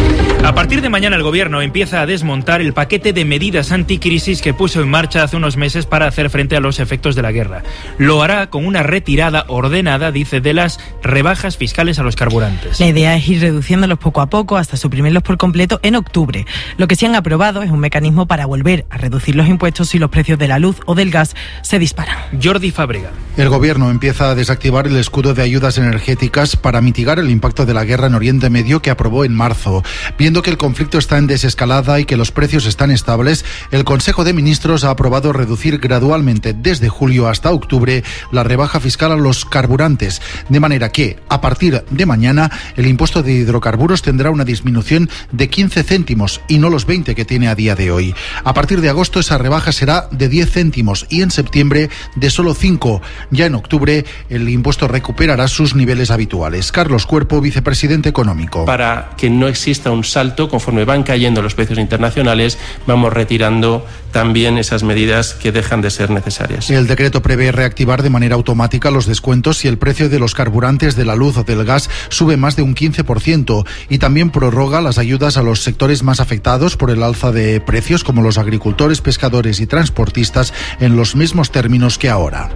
A partir de mañana el Gobierno empieza a desmontar el paquete de medidas anticrisis que puso en marcha hace unos meses para hacer frente a los efectos de la guerra. Lo hará con una retirada ordenada, dice, de las rebajas fiscales a los carburantes. La idea es ir reduciéndolos poco a poco hasta suprimirlos por completo en octubre. Lo que sí han aprobado es un mecanismo para volver a reducir los impuestos si los precios de la luz o del gas se disparan. Jordi Fábrega. El Gobierno empieza a desactivar el escudo de ayudas energéticas para mitigar el impacto de la guerra en Oriente Medio que aprobó en marzo. Viendo que el conflicto está en desescalada y que los precios están estables, el Consejo de Ministros ha aprobado reducir gradualmente desde julio hasta octubre la rebaja fiscal a los carburantes, de manera que, a partir de mañana, el impuesto de hidrocarburos tendrá una disminución de quince céntimos y no los veinte que tiene a día de hoy. A partir de agosto esa rebaja será de diez céntimos y en septiembre de solo cinco. Ya en octubre el impuesto recuperará sus niveles habituales. Carlos Cuerpo, vicepresidente económico. Para que no exista un salto, conforme van cayendo los precios internacionales, vamos retirando también esas medidas que dejan de ser necesarias. El decreto prevé reactivar de manera automática los descuentos si el precio de los carburantes, de la luz o del gas sube más de un quince por ciento y también prorroga las ayudas a los sectores más afectados por el alza de precios, como los agricultores, pescadores y transportistas, en los mismos términos que ahora.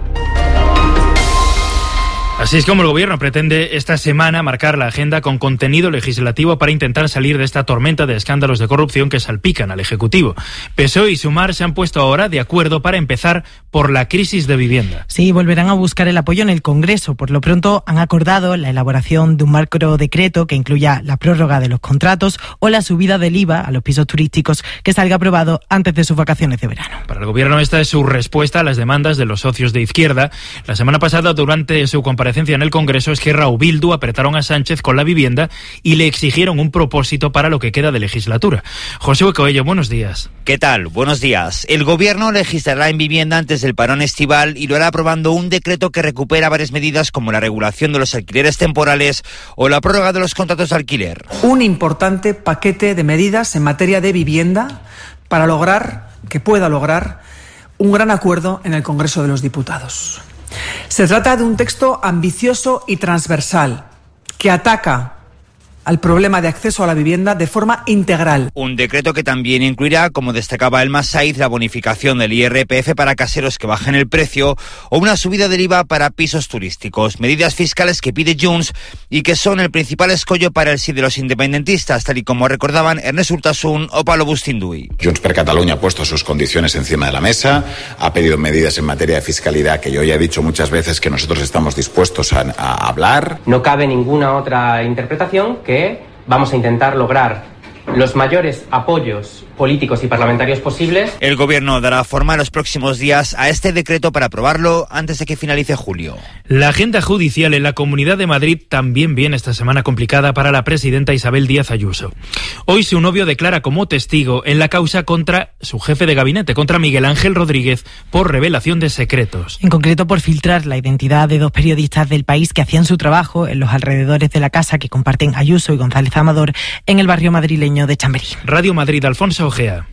Así es como el Gobierno pretende esta semana marcar la agenda con contenido legislativo para intentar salir de esta tormenta de escándalos de corrupción que salpican al Ejecutivo. P S O E y Sumar se han puesto ahora de acuerdo para empezar por la crisis de vivienda. Sí, volverán a buscar el apoyo en el Congreso. Por lo pronto han acordado la elaboración de un macro decreto que incluya la prórroga de los contratos o la subida del I V A a los pisos turísticos que salga aprobado antes de sus vacaciones de verano. Para el Gobierno esta es su respuesta a las demandas de los socios de izquierda. La semana pasada, durante su comparecencia en el Congreso, Esquerra o Bildu apretaron a Sánchez con la vivienda y le exigieron un propósito para lo que queda de legislatura. José Coello, buenos días. ¿Qué tal? Buenos días. El Gobierno legislará en vivienda antes del parón estival y lo hará aprobando un decreto que recupera varias medidas como la regulación de los alquileres temporales o la prórroga de los contratos de alquiler. Un importante paquete de medidas en materia de vivienda para lograr, que pueda lograr, un gran acuerdo en el Congreso de los Diputados. Se trata de un texto ambicioso y transversal que ataca al problema de acceso a la vivienda de forma integral. Un decreto que también incluirá, como destacaba el Masaiz, la bonificación del I R P F para caseros que bajen el precio o una subida del I V A para pisos turísticos. Medidas fiscales que pide Junts y que son el principal escollo para el sí de los independentistas, tal y como recordaban Ernest Urtasun o Pablo Bustinduy. Junts per Catalunya ha puesto sus condiciones encima de la mesa, ha pedido medidas en materia de fiscalidad que yo ya he dicho muchas veces que nosotros estamos dispuestos a, a hablar. No cabe ninguna otra interpretación que que vamos a intentar lograr los mayores apoyos políticos y parlamentarios posibles. El Gobierno dará forma en los próximos días a este decreto para aprobarlo antes de que finalice julio. La agenda judicial en la Comunidad de Madrid también viene esta semana complicada para la presidenta Isabel Díaz Ayuso. Hoy su novio declara como testigo en la causa contra su jefe de gabinete, contra Miguel Ángel Rodríguez, por revelación de secretos. En concreto por filtrar la identidad de dos periodistas del País que hacían su trabajo en los alrededores de la casa que comparten Ayuso y González Amador en el barrio madrileño de Chamberí. Radio Madrid, Alfonso Ojea.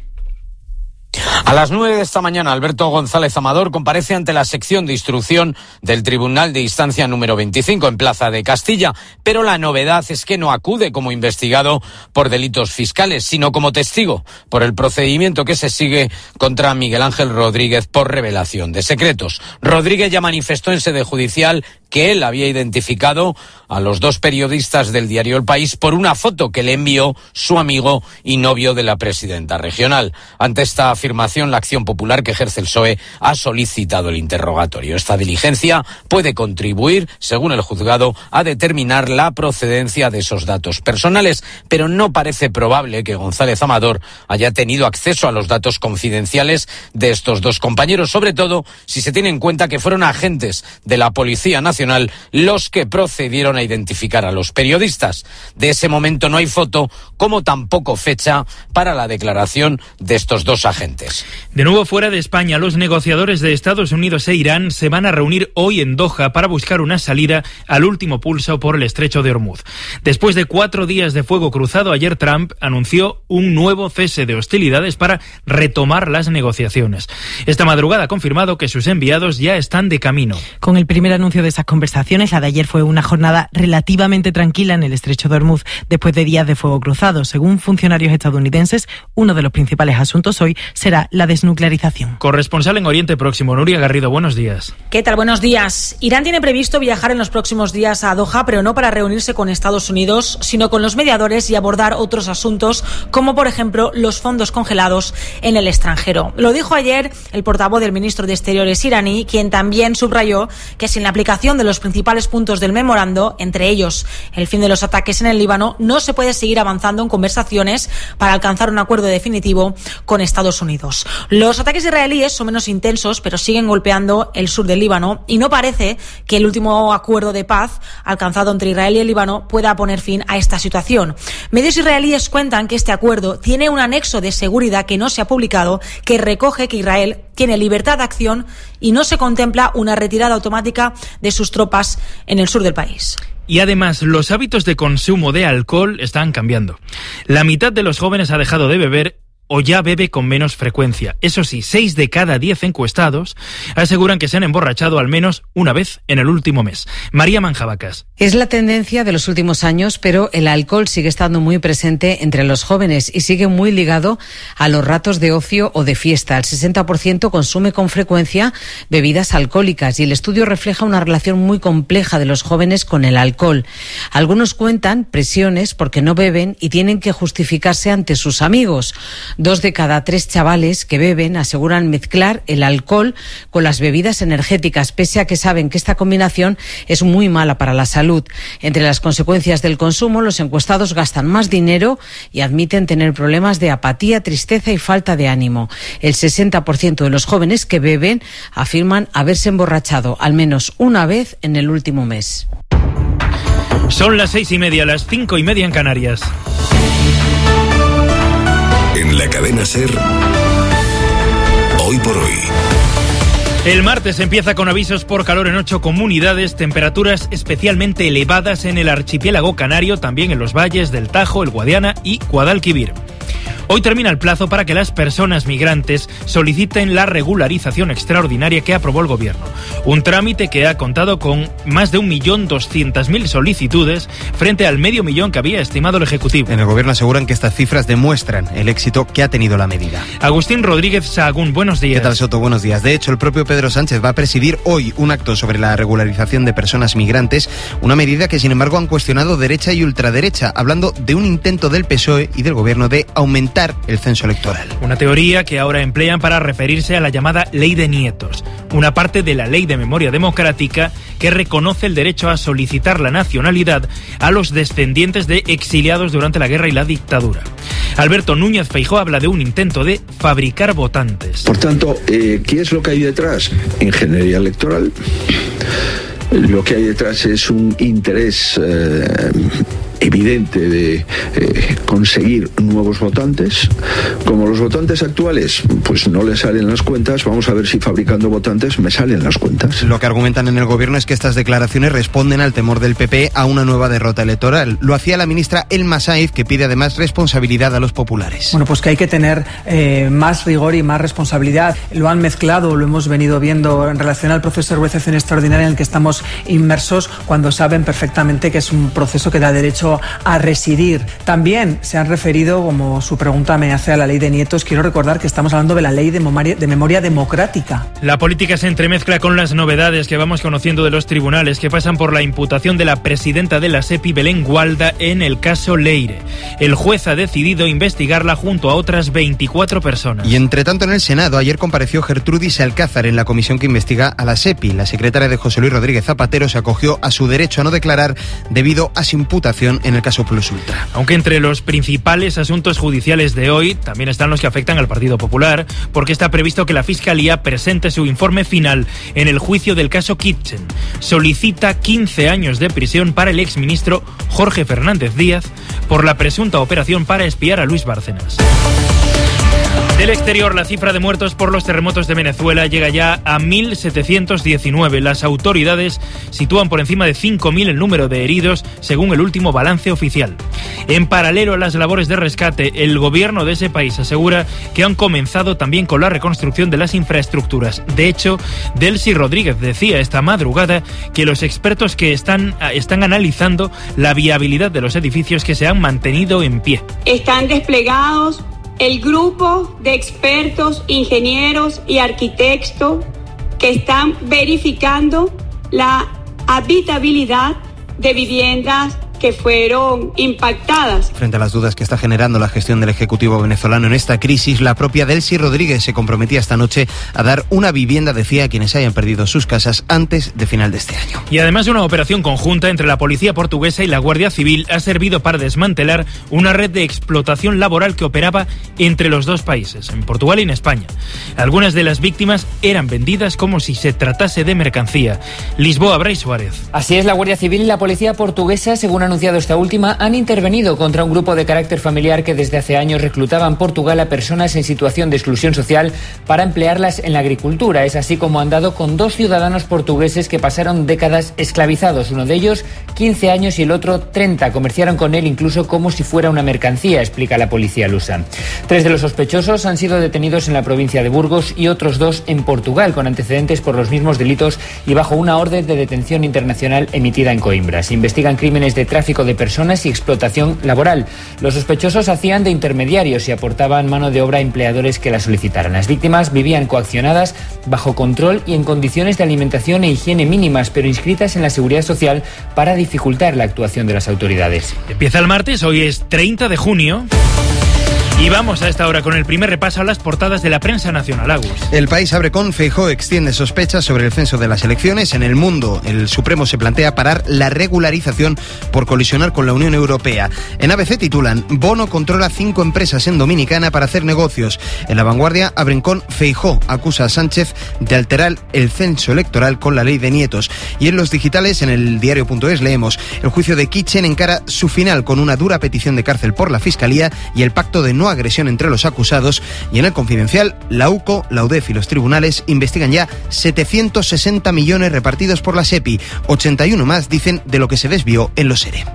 A las nueve de esta mañana, Alberto González Amador comparece ante la sección de instrucción del Tribunal de Instancia número veinticinco en Plaza de Castilla, pero la novedad es que no acude como investigado por delitos fiscales, sino como testigo por el procedimiento que se sigue contra Miguel Ángel Rodríguez por revelación de secretos. Rodríguez ya manifestó en sede judicial que él había identificado a los dos periodistas del diario El País por una foto que le envió su amigo y novio de la presidenta regional. Ante esta afirmación, la Acción Popular que ejerce el P S O E ha solicitado el interrogatorio. Esta diligencia puede contribuir, según el juzgado, a determinar la procedencia de esos datos personales, pero no parece probable que González Amador haya tenido acceso a los datos confidenciales de estos dos compañeros, sobre todo si se tiene en cuenta que fueron agentes de la Policía Nacional los que procedieron a identificar a los periodistas. De ese momento no hay foto, como tampoco fecha para la declaración de estos dos agentes. De nuevo fuera de España, los negociadores de Estados Unidos e Irán se van a reunir hoy en Doha para buscar una salida al último pulso por el estrecho de Hormuz. Después de cuatro días de fuego cruzado, ayer Trump anunció un nuevo cese de hostilidades para retomar las negociaciones. Esta madrugada ha confirmado que sus enviados ya están de camino. Con el primer anuncio de esa conversaciones. La de ayer fue una jornada relativamente tranquila en el estrecho de Hormuz después de días de fuego cruzado. Según funcionarios estadounidenses, uno de los principales asuntos hoy será la desnuclearización. Corresponsal en Oriente Próximo, Nuria Garrido, buenos días. ¿Qué tal? Buenos días. Irán tiene previsto viajar en los próximos días a Doha, pero no para reunirse con Estados Unidos, sino con los mediadores y abordar otros asuntos, como por ejemplo los fondos congelados en el extranjero. Lo dijo ayer el portavoz del ministro de Exteriores iraní, quien también subrayó que sin la aplicación de los principales puntos del memorando, entre ellos el fin de los ataques en el Líbano, no se puede seguir avanzando en conversaciones para alcanzar un acuerdo definitivo con Estados Unidos. Los ataques israelíes son menos intensos, pero siguen golpeando el sur del Líbano y no parece que el último acuerdo de paz alcanzado entre Israel y el Líbano pueda poner fin a esta situación. Medios israelíes cuentan que este acuerdo tiene un anexo de seguridad que no se ha publicado, que recoge que Israel tiene libertad de acción y no se contempla una retirada automática de sus tropas en el sur del país. Y además, los hábitos de consumo de alcohol están cambiando. La mitad de los jóvenes ha dejado de beber o ya bebe con menos frecuencia. Eso sí, seis de cada diez encuestados aseguran que se han emborrachado al menos una vez en el último mes. María Manjabacas. Es la tendencia de los últimos años, pero el alcohol sigue estando muy presente entre los jóvenes y sigue muy ligado a los ratos de ocio o de fiesta. El sesenta por ciento consume con frecuencia bebidas alcohólicas y el estudio refleja una relación muy compleja de los jóvenes con el alcohol. Algunos cuentan presiones porque no beben y tienen que justificarse ante sus amigos. Dos de cada tres chavales que beben aseguran mezclar el alcohol con las bebidas energéticas, pese a que saben que esta combinación es muy mala para la salud. Entre las consecuencias del consumo, los encuestados gastan más dinero y admiten tener problemas de apatía, tristeza y falta de ánimo. El sesenta por ciento de los jóvenes que beben afirman haberse emborrachado al menos una vez en el último mes. Son las seis y media, las cinco y media en Canarias. En la cadena SER, hoy por hoy. El martes empieza con avisos por calor en ocho comunidades, temperaturas especialmente elevadas en el archipiélago canario, también en los valles del Tajo, el Guadiana y Guadalquivir. Hoy termina el plazo para que las personas migrantes soliciten la regularización extraordinaria que aprobó el Gobierno. Un trámite que ha contado con más de un millón doscientas mil solicitudes frente al medio millón que había estimado el Ejecutivo. En el Gobierno aseguran que estas cifras demuestran el éxito que ha tenido la medida. Agustín Rodríguez Sahagún, buenos días. ¿Qué tal, Soto? Buenos días. De hecho, el propio Pedro Sánchez va a presidir hoy un acto sobre la regularización de personas migrantes, una medida que, sin embargo, han cuestionado derecha y ultraderecha, hablando de un intento del P S O E y del Gobierno de aumentar el censo electoral. Una teoría que ahora emplean para referirse a la llamada Ley de Nietos, una parte de la Ley de Memoria Democrática que reconoce el derecho a solicitar la nacionalidad a los descendientes de exiliados durante la guerra y la dictadura. Alberto Núñez Feijóo habla de un intento de fabricar votantes. Por tanto, eh, ¿qué es lo que hay detrás? Ingeniería electoral. Lo que hay detrás es un interés eh, evidente de eh, conseguir nuevos votantes. Como los votantes actuales pues no les salen las cuentas, vamos a ver si fabricando votantes me salen las cuentas. Lo que argumentan en el Gobierno es que estas declaraciones responden al temor del P P a una nueva derrota electoral. Lo hacía la ministra Elma Saíz, que pide además responsabilidad a los populares. Bueno, pues que hay que tener eh, más rigor y más responsabilidad. Lo han mezclado, lo hemos venido viendo en relación al proceso de regularización extraordinaria en el que estamos inmersos, cuando saben perfectamente que es un proceso que da derecho a residir. También se han referido, como su pregunta me hace, a la ley de nietos. Quiero recordar que estamos hablando de la ley de memoria, de memoria democrática. La política se entremezcla con las novedades que vamos conociendo de los tribunales, que pasan por la imputación de la presidenta de la SEPI, Belén Gualda, en el caso Leire. El juez ha decidido investigarla junto a otras veinticuatro personas. Y entre tanto, en el Senado ayer compareció Gertrudis Alcázar en la comisión que investiga a la SEPI. La secretaria de José Luis Rodríguez Zapatero se acogió a su derecho a no declarar debido a su imputación en el caso Plus Ultra. Aunque entre los principales asuntos judiciales de hoy también están los que afectan al Partido Popular, porque está previsto que la Fiscalía presente su informe final en el juicio del caso Kitchen. Solicita quince años de prisión para el exministro Jorge Fernández Díaz por la presunta operación para espiar a Luis Bárcenas. Del exterior, la cifra de muertos por los terremotos de Venezuela llega ya a mil setecientos diecinueve. Las autoridades sitúan por encima de cinco mil el número de heridos, según el último balance oficial. En paralelo a las labores de rescate, el gobierno de ese país asegura que han comenzado también con la reconstrucción de las infraestructuras. De hecho, Delcy Rodríguez decía esta madrugada que los expertos que están, están analizando la viabilidad de los edificios que se han mantenido en pie. Están desplegados el grupo de expertos, ingenieros y arquitectos que están verificando la habitabilidad de viviendas que fueron impactadas. Frente a las dudas que está generando la gestión del Ejecutivo venezolano en esta crisis, la propia Delcy Rodríguez se comprometía esta noche a dar una vivienda, decía, a quienes hayan perdido sus casas antes de final de este año. Y además, una operación conjunta entre la policía portuguesa y la Guardia Civil ha servido para desmantelar una red de explotación laboral que operaba entre los dos países, en Portugal y en España. Algunas de las víctimas eran vendidas como si se tratase de mercancía. Lisboa, Bray Suárez. Así es, la Guardia Civil y la policía portuguesa, según anunciado esta última, han intervenido contra un grupo de carácter familiar que desde hace años reclutaba en Portugal a personas en situación de exclusión social para emplearlas en la agricultura. Es así como han dado con dos ciudadanos portugueses que pasaron décadas esclavizados, uno de ellos quince años y el otro treinta. Comerciaron con él incluso como si fuera una mercancía, explica la policía lusa. Tres de los sospechosos han sido detenidos en la provincia de Burgos y otros dos en Portugal, con antecedentes por los mismos delitos y bajo una orden de detención internacional emitida en Coimbra. Se investigan crímenes de tráfico de personas y explotación laboral. Los sospechosos hacían de intermediarios y aportaban mano de obra a empleadores que la solicitaran. Las víctimas vivían coaccionadas, bajo control y en condiciones de alimentación e higiene mínimas, pero inscritas en la Seguridad Social para dificultar la actuación de las autoridades. Empieza el martes, hoy es treinta de junio. Y vamos a esta hora con el primer repaso a las portadas de la prensa nacional. Agus. El País abre con: Feijóo extiende sospechas sobre el censo de las elecciones. En El Mundo, el Supremo se plantea parar la regularización por colisionar con la Unión Europea. En A B C titulan: Bono controla cinco empresas en Dominicana para hacer negocios. En La Vanguardia abren con: Feijóo acusa a Sánchez de alterar el censo electoral con la ley de nietos. Y en los digitales, en el diario punto es, leemos: el juicio de Kitchen encara su final con una dura petición de cárcel por la Fiscalía y el pacto de no agresión entre los acusados. Y en El Confidencial, la UCO, la UDEF y los tribunales investigan ya setecientos sesenta millones repartidos por la SEPI, ochenta y uno más, dicen, de lo que se desvió en los ERE.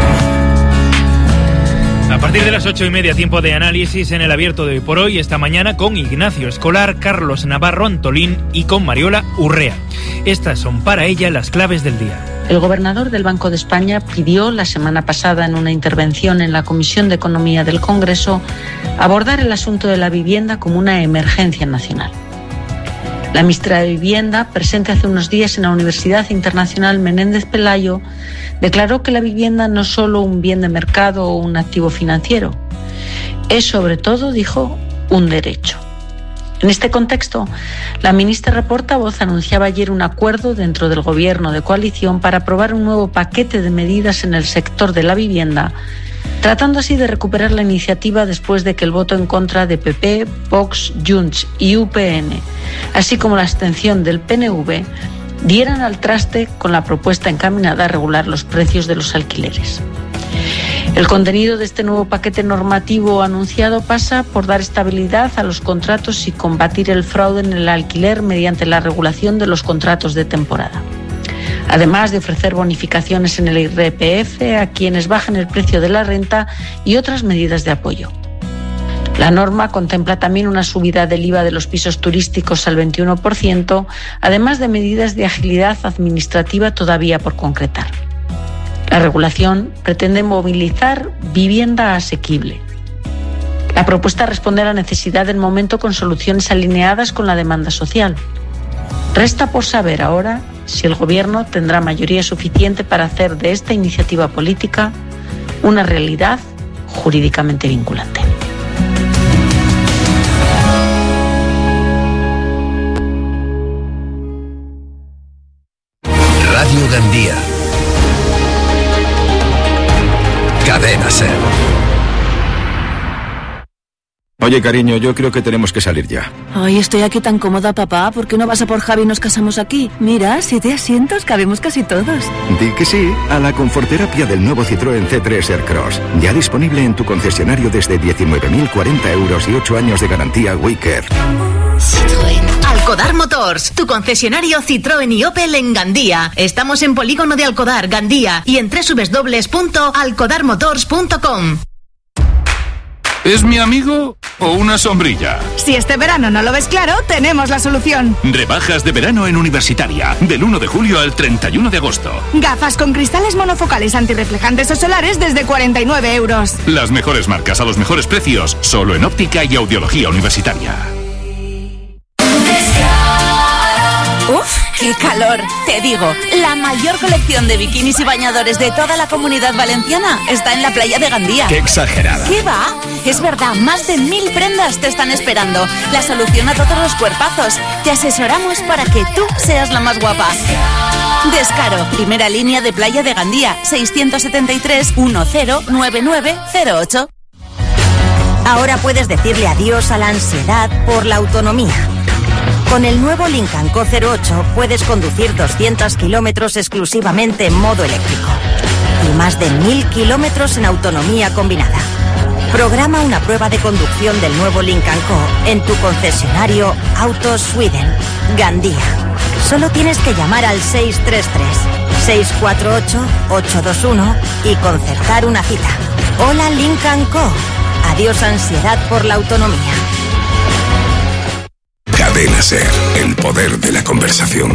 A partir de las ocho y media, tiempo de análisis en el Abierto de Hoy por Hoy, esta mañana con Ignacio Escolar, Carlos Navarro Antolín y con Mariola Urrea. Estas son para ella las claves del día. El gobernador del Banco de España pidió la semana pasada en una intervención en la Comisión de Economía del Congreso abordar el asunto de la vivienda como una emergencia nacional. La ministra de Vivienda, presente hace unos días en la Universidad Internacional Menéndez Pelayo, declaró que la vivienda no es solo un bien de mercado o un activo financiero, es sobre todo, dijo, un derecho. En este contexto, la ministra portavoz anunciaba ayer un acuerdo dentro del Gobierno de coalición para aprobar un nuevo paquete de medidas en el sector de la vivienda, tratando así de recuperar la iniciativa después de que el voto en contra de P P, Vox, Junts y U P N, así como la abstención del P N V, dieran al traste con la propuesta encaminada a regular los precios de los alquileres. El contenido de este nuevo paquete normativo anunciado pasa por dar estabilidad a los contratos y combatir el fraude en el alquiler mediante la regulación de los contratos de temporada, además de ofrecer bonificaciones en el I R P F a quienes bajen el precio de la renta y otras medidas de apoyo. La norma contempla también una subida del I V A de los pisos turísticos al veintiuno por ciento, además de medidas de agilidad administrativa todavía por concretar. La regulación pretende movilizar vivienda asequible. La propuesta responde a la necesidad del momento con soluciones alineadas con la demanda social. Resta por saber ahora si el Gobierno tendrá mayoría suficiente para hacer de esta iniciativa política una realidad jurídicamente vinculante. Radio Gandía. Cadena Ser. Oye, Oye, cariño, yo creo que tenemos que salir ya. Ay, estoy aquí tan cómoda, papá. ¿Por qué no vas a por Javi y nos casamos aquí? Mira, siete asientos, cabemos casi todos. Di que sí a la conforterapia del nuevo Citroën C tres Aircross. Ya disponible en tu concesionario desde diecinueve mil cuarenta euros y ocho años de garantía WeCare. Citroën. Alcodar Motors, tu concesionario Citroën y Opel en Gandía. Estamos en Polígono de Alcodar, Gandía, y en doble u doble u doble u punto alcodar motors punto com. ¿Es mi amigo o una sombrilla? Si este verano no lo ves claro, tenemos la solución. Rebajas de verano en Universitaria, del uno de julio al treinta y uno de agosto. Gafas con cristales monofocales antirreflejantes o solares desde cuarenta y nueve euros. Las mejores marcas a los mejores precios, solo en óptica y audiología Universitaria. ¡Uf! ¡Qué calor! Te digo, la mayor colección de bikinis y bañadores de toda la Comunidad Valenciana está en la playa de Gandía. ¡Qué exagerada! ¿Qué va? Es verdad, más de mil prendas te están esperando. La solución a todos los cuerpazos. Te asesoramos para que tú seas la más guapa. Descaro, primera línea de playa de Gandía, seiscientos setenta y tres, diez, noventa y nueve cero ocho. Ahora puedes decirle adiós a la ansiedad por la autonomía. Con el nuevo Lincoln Co cero ocho puedes conducir doscientos kilómetros exclusivamente en modo eléctrico y más de mil kilómetros en autonomía combinada. Programa una prueba de conducción del nuevo Lincoln Co en tu concesionario Autos Sweden, Gandía. Solo tienes que llamar al seis tres tres, seis cuatro ocho, ocho dos uno y concertar una cita. Hola Lincoln Co. Adiós ansiedad por la autonomía. Cadena SER, el poder de la conversación.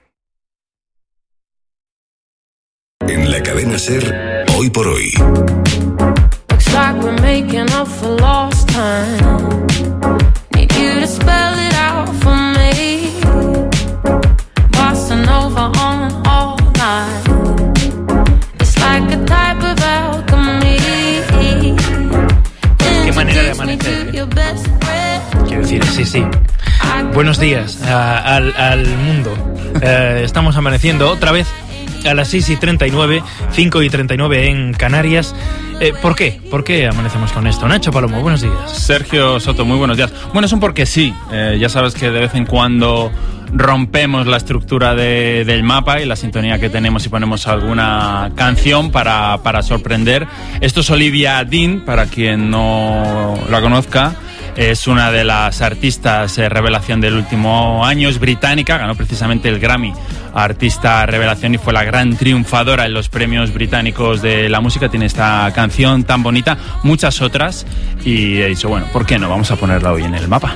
En la Cadena SER, hoy por hoy. Looks like we're making up for lost time. Need you to spell it out for me. Bossa Nova on all night. It's like a type of alchemy. Qué manera de amanecer, ¿eh? Quiero decir, sí, sí. Buenos días a, al, al mundo. Eh, estamos amaneciendo otra vez a las seis y treinta y nueve, cinco y treinta y nueve en Canarias. Eh, ¿Por qué? ¿Por qué amanecemos con esto? Nacho Palomo, buenos días. Sergio Soto, muy buenos días. Bueno, es un porque sí. Eh, ya sabes que de vez en cuando rompemos la estructura de, del mapa y la sintonía que tenemos y ponemos alguna canción para, para sorprender. Esto es Olivia Dean, para quien no la conozca. Es una de las artistas eh, revelación del último año, es británica, ganó precisamente el Grammy a Artista Revelación y fue la gran triunfadora en los premios británicos de la música. Tiene esta canción tan bonita, muchas otras, y he dicho, bueno, ¿por qué no? Vamos a ponerla hoy en el mapa.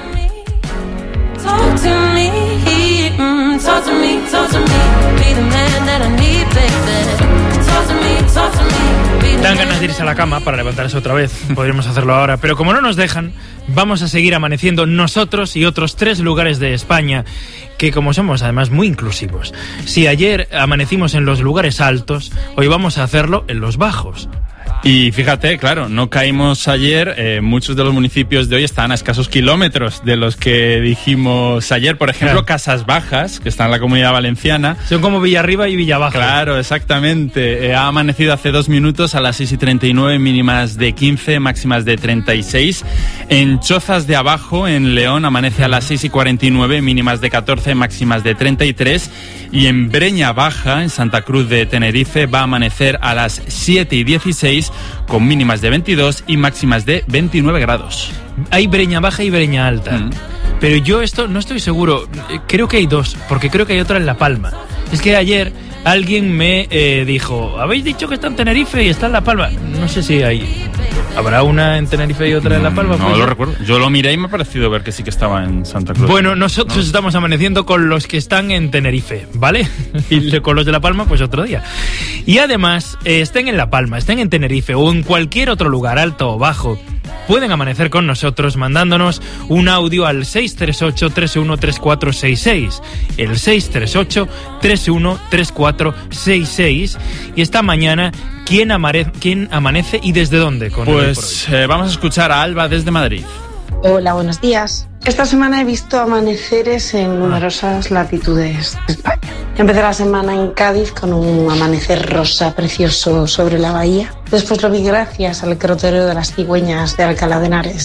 Talk to me, mm, talk to me, talk to me, be the man that I need, baby. Talk to me, talk to me. Dan ganas de irse a la cama para levantarse otra vez. Podríamos hacerlo ahora, pero como no nos dejan, vamos a seguir amaneciendo nosotros y otros tres lugares de España, que como somos además muy inclusivos. Si ayer amanecimos en los lugares altos, hoy vamos a hacerlo en los bajos. Y fíjate, claro, no caímos ayer, eh, muchos de los municipios de hoy están a escasos kilómetros de los que dijimos ayer. Por ejemplo, Casas Bajas, que está en la Comunidad Valenciana. Son como Villarriba y Villabaja. Claro, exactamente. Eh, ha amanecido hace dos minutos a las seis y treinta y nueve, mínimas de quince, máximas de treinta y seis. En Chozas de Abajo, en León, amanece a las seis y cuarenta y nueve, mínimas de catorce, máximas de treinta y tres. Y en Breña Baja, en Santa Cruz de Tenerife, va a amanecer a las siete y dieciséis, con mínimas de veintidós y máximas de veintinueve grados. Hay Breña Baja y Breña Alta, mm. pero yo esto no estoy seguro. Creo que hay dos, porque creo que hay otra en La Palma. Es que ayer alguien me eh, dijo, habéis dicho que está en Tenerife y está en La Palma. No sé si hay... ¿Habrá una en Tenerife y otra en La Palma? No pues lo yo... recuerdo. Yo lo miré y me ha parecido ver que sí que estaba en Santa Cruz. Bueno, nosotros no. estamos amaneciendo con los que están en Tenerife, ¿vale? Y con los de La Palma, pues otro día. Y además, eh, estén en La Palma, estén en Tenerife o en cualquier otro lugar, alto o bajo, pueden amanecer con nosotros mandándonos un audio al seis tres ocho, tres uno tres cuatro seis seis. El seis tres ocho, tres uno tres cuatro seis seis. Y esta mañana, ¿quién, amare- quién amanece y desde dónde? Con pues eh, vamos a escuchar a Alba desde Madrid. Hola, buenos días. Esta semana he visto amaneceres en numerosas latitudes de España. Empecé la semana en Cádiz con un amanecer rosa precioso sobre la bahía. Después lo vi gracias al crotero de las cigüeñas de Alcalá de Henares.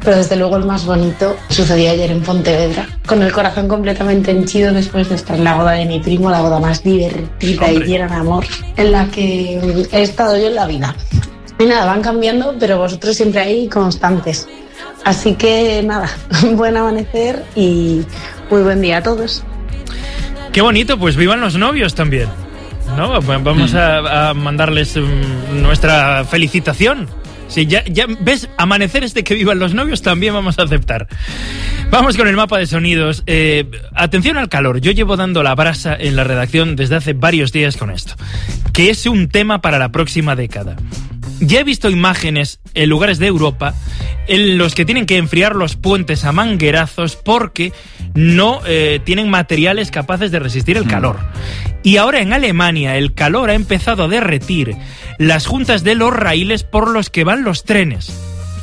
pero desde luego el más bonito sucedió ayer en Pontevedra, con el corazón completamente henchido después de estar en la boda de mi primo, la boda más divertida Hombre. y llena de amor en la que he estado yo en la vida. Y nada, van cambiando, pero vosotros siempre ahí constantes. Así que nada, buen amanecer y muy buen día a todos. Qué bonito, pues vivan los novios también, ¿no? Vamos a, a mandarles um, nuestra felicitación. Sí, ya, ya ves, amanecer este que vivan los novios también vamos a aceptar. Vamos con el mapa de sonidos. Eh, atención al calor. Yo llevo dando la brasa en la redacción desde hace varios días con esto, que es un tema para la próxima década. Ya he visto imágenes en lugares de Europa en los que tienen que enfriar los puentes a manguerazos porque no eh, tienen materiales capaces de resistir el calor. Y ahora en Alemania el calor ha empezado a derretir las juntas de los raíles por los que van los trenes.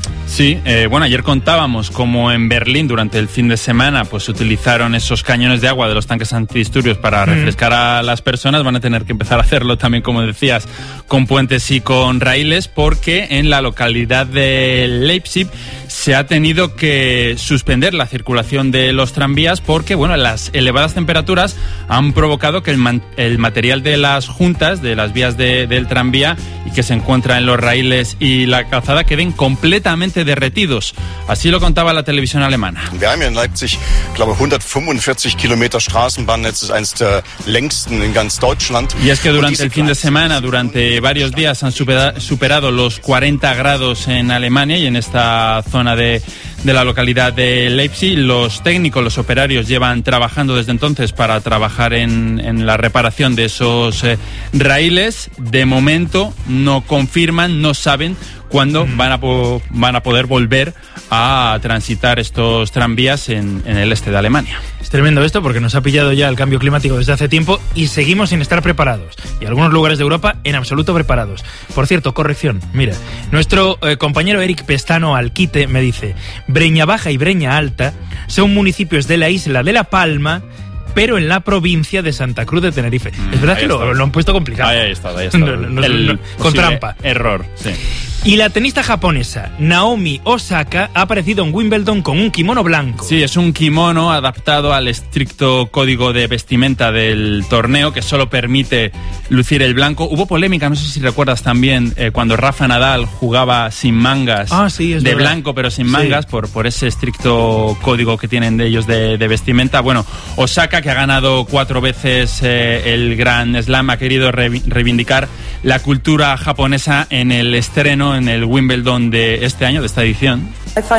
Sí, eh, bueno, ayer contábamos como en Berlín durante el fin de semana pues utilizaron esos cañones de agua de los tanques antidisturbios para refrescar a las personas. Van a tener que empezar a hacerlo también, como decías, con puentes y con raíles, porque en la localidad de Leipzig se ha tenido que suspender la circulación de los tranvías porque, bueno, las elevadas temperaturas han provocado que el, man- el material de las juntas, de las vías de, del tranvía y que se encuentra en los raíles y la calzada queden completamente derretidos. Así lo contaba la televisión alemana. Wir haben en Leipzig, glaube hundertfünfundvierzig Kilometer Straßenbahnnetz, es eines der längsten in ganz Deutschland. Y es que durante el fin de semana, durante varios días, han supera- superado los cuarenta grados en Alemania y en esta zona de, de la localidad de Leipzig. Los técnicos, los operarios llevan trabajando desde entonces para trabajar en, en la reparación de esos eh, raíles. De momento no confirman, no saben cuándo mm. van a po- van a poder volver a transitar estos tranvías en, en el este de Alemania. Es tremendo esto porque nos ha pillado ya el cambio climático desde hace tiempo y seguimos sin estar preparados. Y algunos lugares de Europa en absoluto preparados. Por cierto, corrección, mira, nuestro eh, compañero Eric Pestano Alquite me dice: Breña Baja y Breña Alta son municipios de la isla de La Palma, pero en la provincia de Santa Cruz de Tenerife. Mm, es verdad que lo, lo han puesto complicado. Ahí está, ahí está. No, no, no, el no, con trampa. Error, sí. Y la tenista japonesa Naomi Osaka ha aparecido en Wimbledon con un kimono blanco. Sí, es un kimono adaptado al estricto código de vestimenta del torneo que solo permite lucir el blanco. Hubo polémica, no sé si recuerdas también, eh, cuando Rafa Nadal jugaba sin mangas, ah, sí, es de verdad. blanco pero sin mangas, sí. por, por ese estricto código que tienen de ellos de, de vestimenta. Bueno, Osaka, que ha ganado cuatro veces eh, el Grand Slam, ha querido re- reivindicar la cultura japonesa en el estreno en el Wimbledon de este año, de esta edición.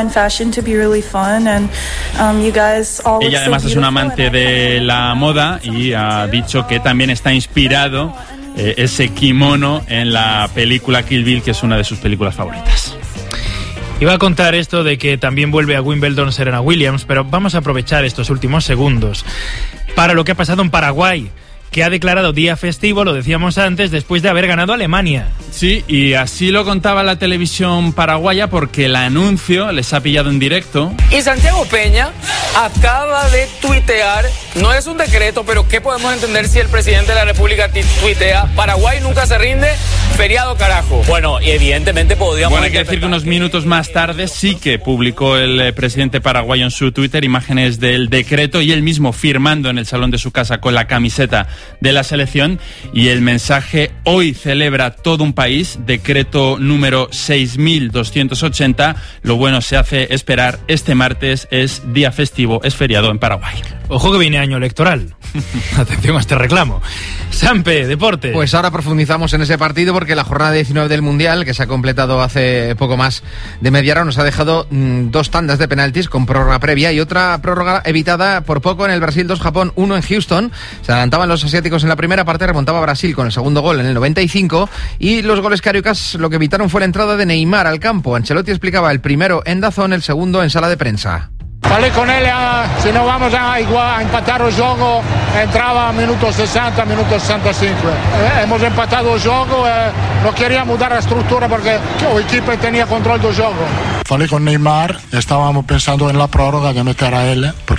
Ella además es una amante de la moda y ha dicho que también está inspirado eh, ese kimono en la película Kill Bill, que es una de sus películas favoritas. Iba a contar esto de que también vuelve a Wimbledon Serena Williams, pero vamos a aprovechar estos últimos segundos para lo que ha pasado en Paraguay, que ha declarado día festivo, lo decíamos antes, después de haber ganado a Alemania. Sí, y así lo contaba la televisión paraguaya porque el anuncio les ha pillado en directo. Y Santiago Peña acaba de tuitear, no es un decreto, pero ¿qué podemos entender si el presidente de la República tuitea? Paraguay nunca se rinde, feriado carajo. Bueno, y evidentemente podríamos... Bueno, hay que decir que unos minutos más tarde sí que publicó el eh, presidente paraguayo en su Twitter imágenes del decreto y él mismo firmando en el salón de su casa con la camiseta de la selección, y el mensaje: hoy celebra todo un país, decreto número seis mil doscientos ochenta, lo bueno se hace esperar, este martes es día festivo, es feriado en Paraguay. Ojo que viene año electoral. Atención a este reclamo. Sampe, deporte. Pues ahora profundizamos en ese partido porque la jornada diecinueve del Mundial, que se ha completado hace poco más de media hora, nos ha dejado mmm, dos tandas de penaltis con prórroga previa y otra prórroga evitada por poco en el Brasil dos Japón uno en Houston. Se adelantaban los asiáticos en la primera parte, remontaba Brasil con el segundo gol en el noventa y cinco y los goles cariocas lo que evitaron fue la entrada de Neymar al campo. Ancelotti explicaba: el primero en DAZN, el segundo en sala de prensa. Falei con él, uh, si no vamos a, igual, a empatar el juego, entraba a minuto sesenta, minuto sesenta y cinco. Eh, hemos empatado el juego, eh, no quería mudar la estructura porque el equipo tenía control del juego. Falei con Neymar, estábamos pensando en la prórroga de meter a él, porque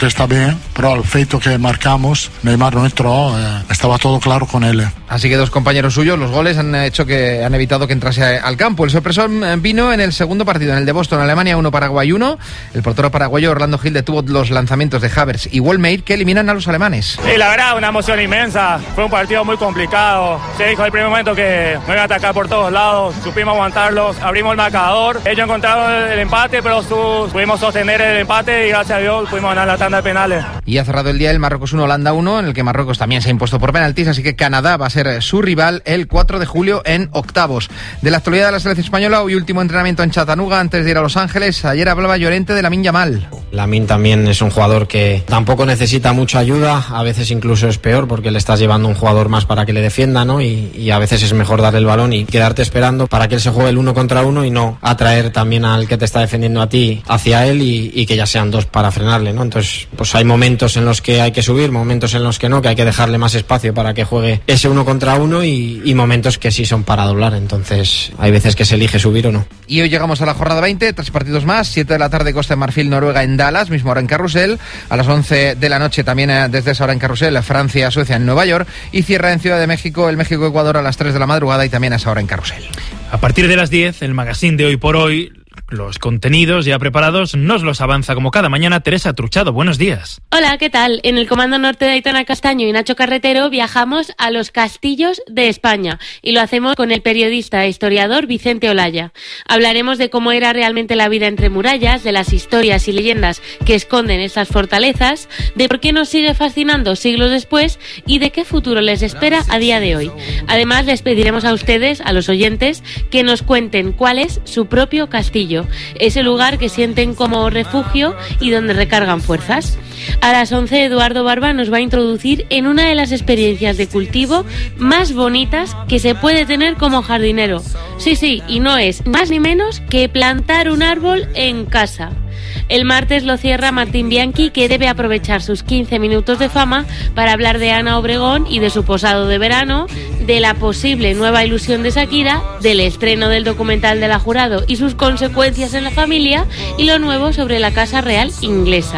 que está bien, pero el feito que marcamos, Neymar no entró, eh, estaba todo claro con él. Así que dos compañeros suyos, los goles han hecho que han evitado que entrase al campo. El sorpresón vino en el segundo partido, en el de Boston, Alemania uno, Paraguay uno. El portero paraguayo Orlando Gil detuvo los lanzamientos de Havertz y Wellmade, que eliminan a los alemanes. Y la verdad, una emoción inmensa. Fue un partido muy complicado. Se dijo el primer momento que me iban a atacar por todos lados. Supimos aguantarlos, abrimos el marcador. Ellos encontraron el empate, pero su, pudimos sostener el empate y gracias a Dios pudimos ganar la tanda de penales. Y ha cerrado el día el Marruecos uno, Holanda uno, en el que Marruecos también se ha impuesto por penaltis, así que Canadá va a ser su rival el cuatro de julio en octavos. De la actualidad de la selección española, hoy último entrenamiento en Chattanooga antes de ir a Los Ángeles. Ayer hablaba Llorente de Lamine Yamal. Lamine también es un jugador que tampoco necesita mucha ayuda, a veces incluso es peor porque le estás llevando un jugador más para que le defienda, ¿no? Y, y a veces es mejor darle el balón y quedarte esperando para que él se juegue el uno contra uno y no atraer también al que te está defendiendo a ti hacia él y, y que ya sean dos para frenarle, ¿no? Entonces, pues hay momentos en los que hay que subir, momentos en los que no, que hay que dejarle más espacio para que juegue ese uno contra uno y, y momentos que sí son para doblar. Entonces, hay veces que se elige subir o no. Y hoy llegamos a la jornada veinte, tres partidos más, siete de la tarde Costa de Marfil, Noruega en Dallas, mismo hora en Carrusel, a las once de la noche también desde esa hora en Carrusel, Francia, Suecia en Nueva York y cierra en Ciudad de México el México-Ecuador a las tres de la madrugada y también a esa hora en Carrusel. A partir de las diez, el magazine de Hoy por Hoy, los contenidos ya preparados, nos los avanza como cada mañana Teresa Truchado. Buenos días. Hola, ¿qué tal? En el Comando Norte de Aitana Castaño y Nacho Carretero viajamos a los castillos de España y lo hacemos con el periodista e historiador Vicente Olaya. Hablaremos de cómo era realmente la vida entre murallas, de las historias y leyendas que esconden esas fortalezas, de por qué nos sigue fascinando siglos después y de qué futuro les espera a día de hoy. Además, les pediremos a ustedes, a los oyentes, que nos cuenten cuál es su propio castillo, ese lugar que sienten como refugio y donde recargan fuerzas. A las once, Eduardo Barba nos va a introducir en una de las experiencias de cultivo más bonitas que se puede tener como jardinero. Sí, sí, y no es más ni menos que plantar un árbol en casa. El martes lo cierra Martín Bianchi, que debe aprovechar sus quince minutos de fama para hablar de Ana Obregón y de su posado de verano, de la posible nueva ilusión de Shakira, del estreno del documental de La Jurado y sus consecuencias en la familia y lo nuevo sobre la Casa Real inglesa.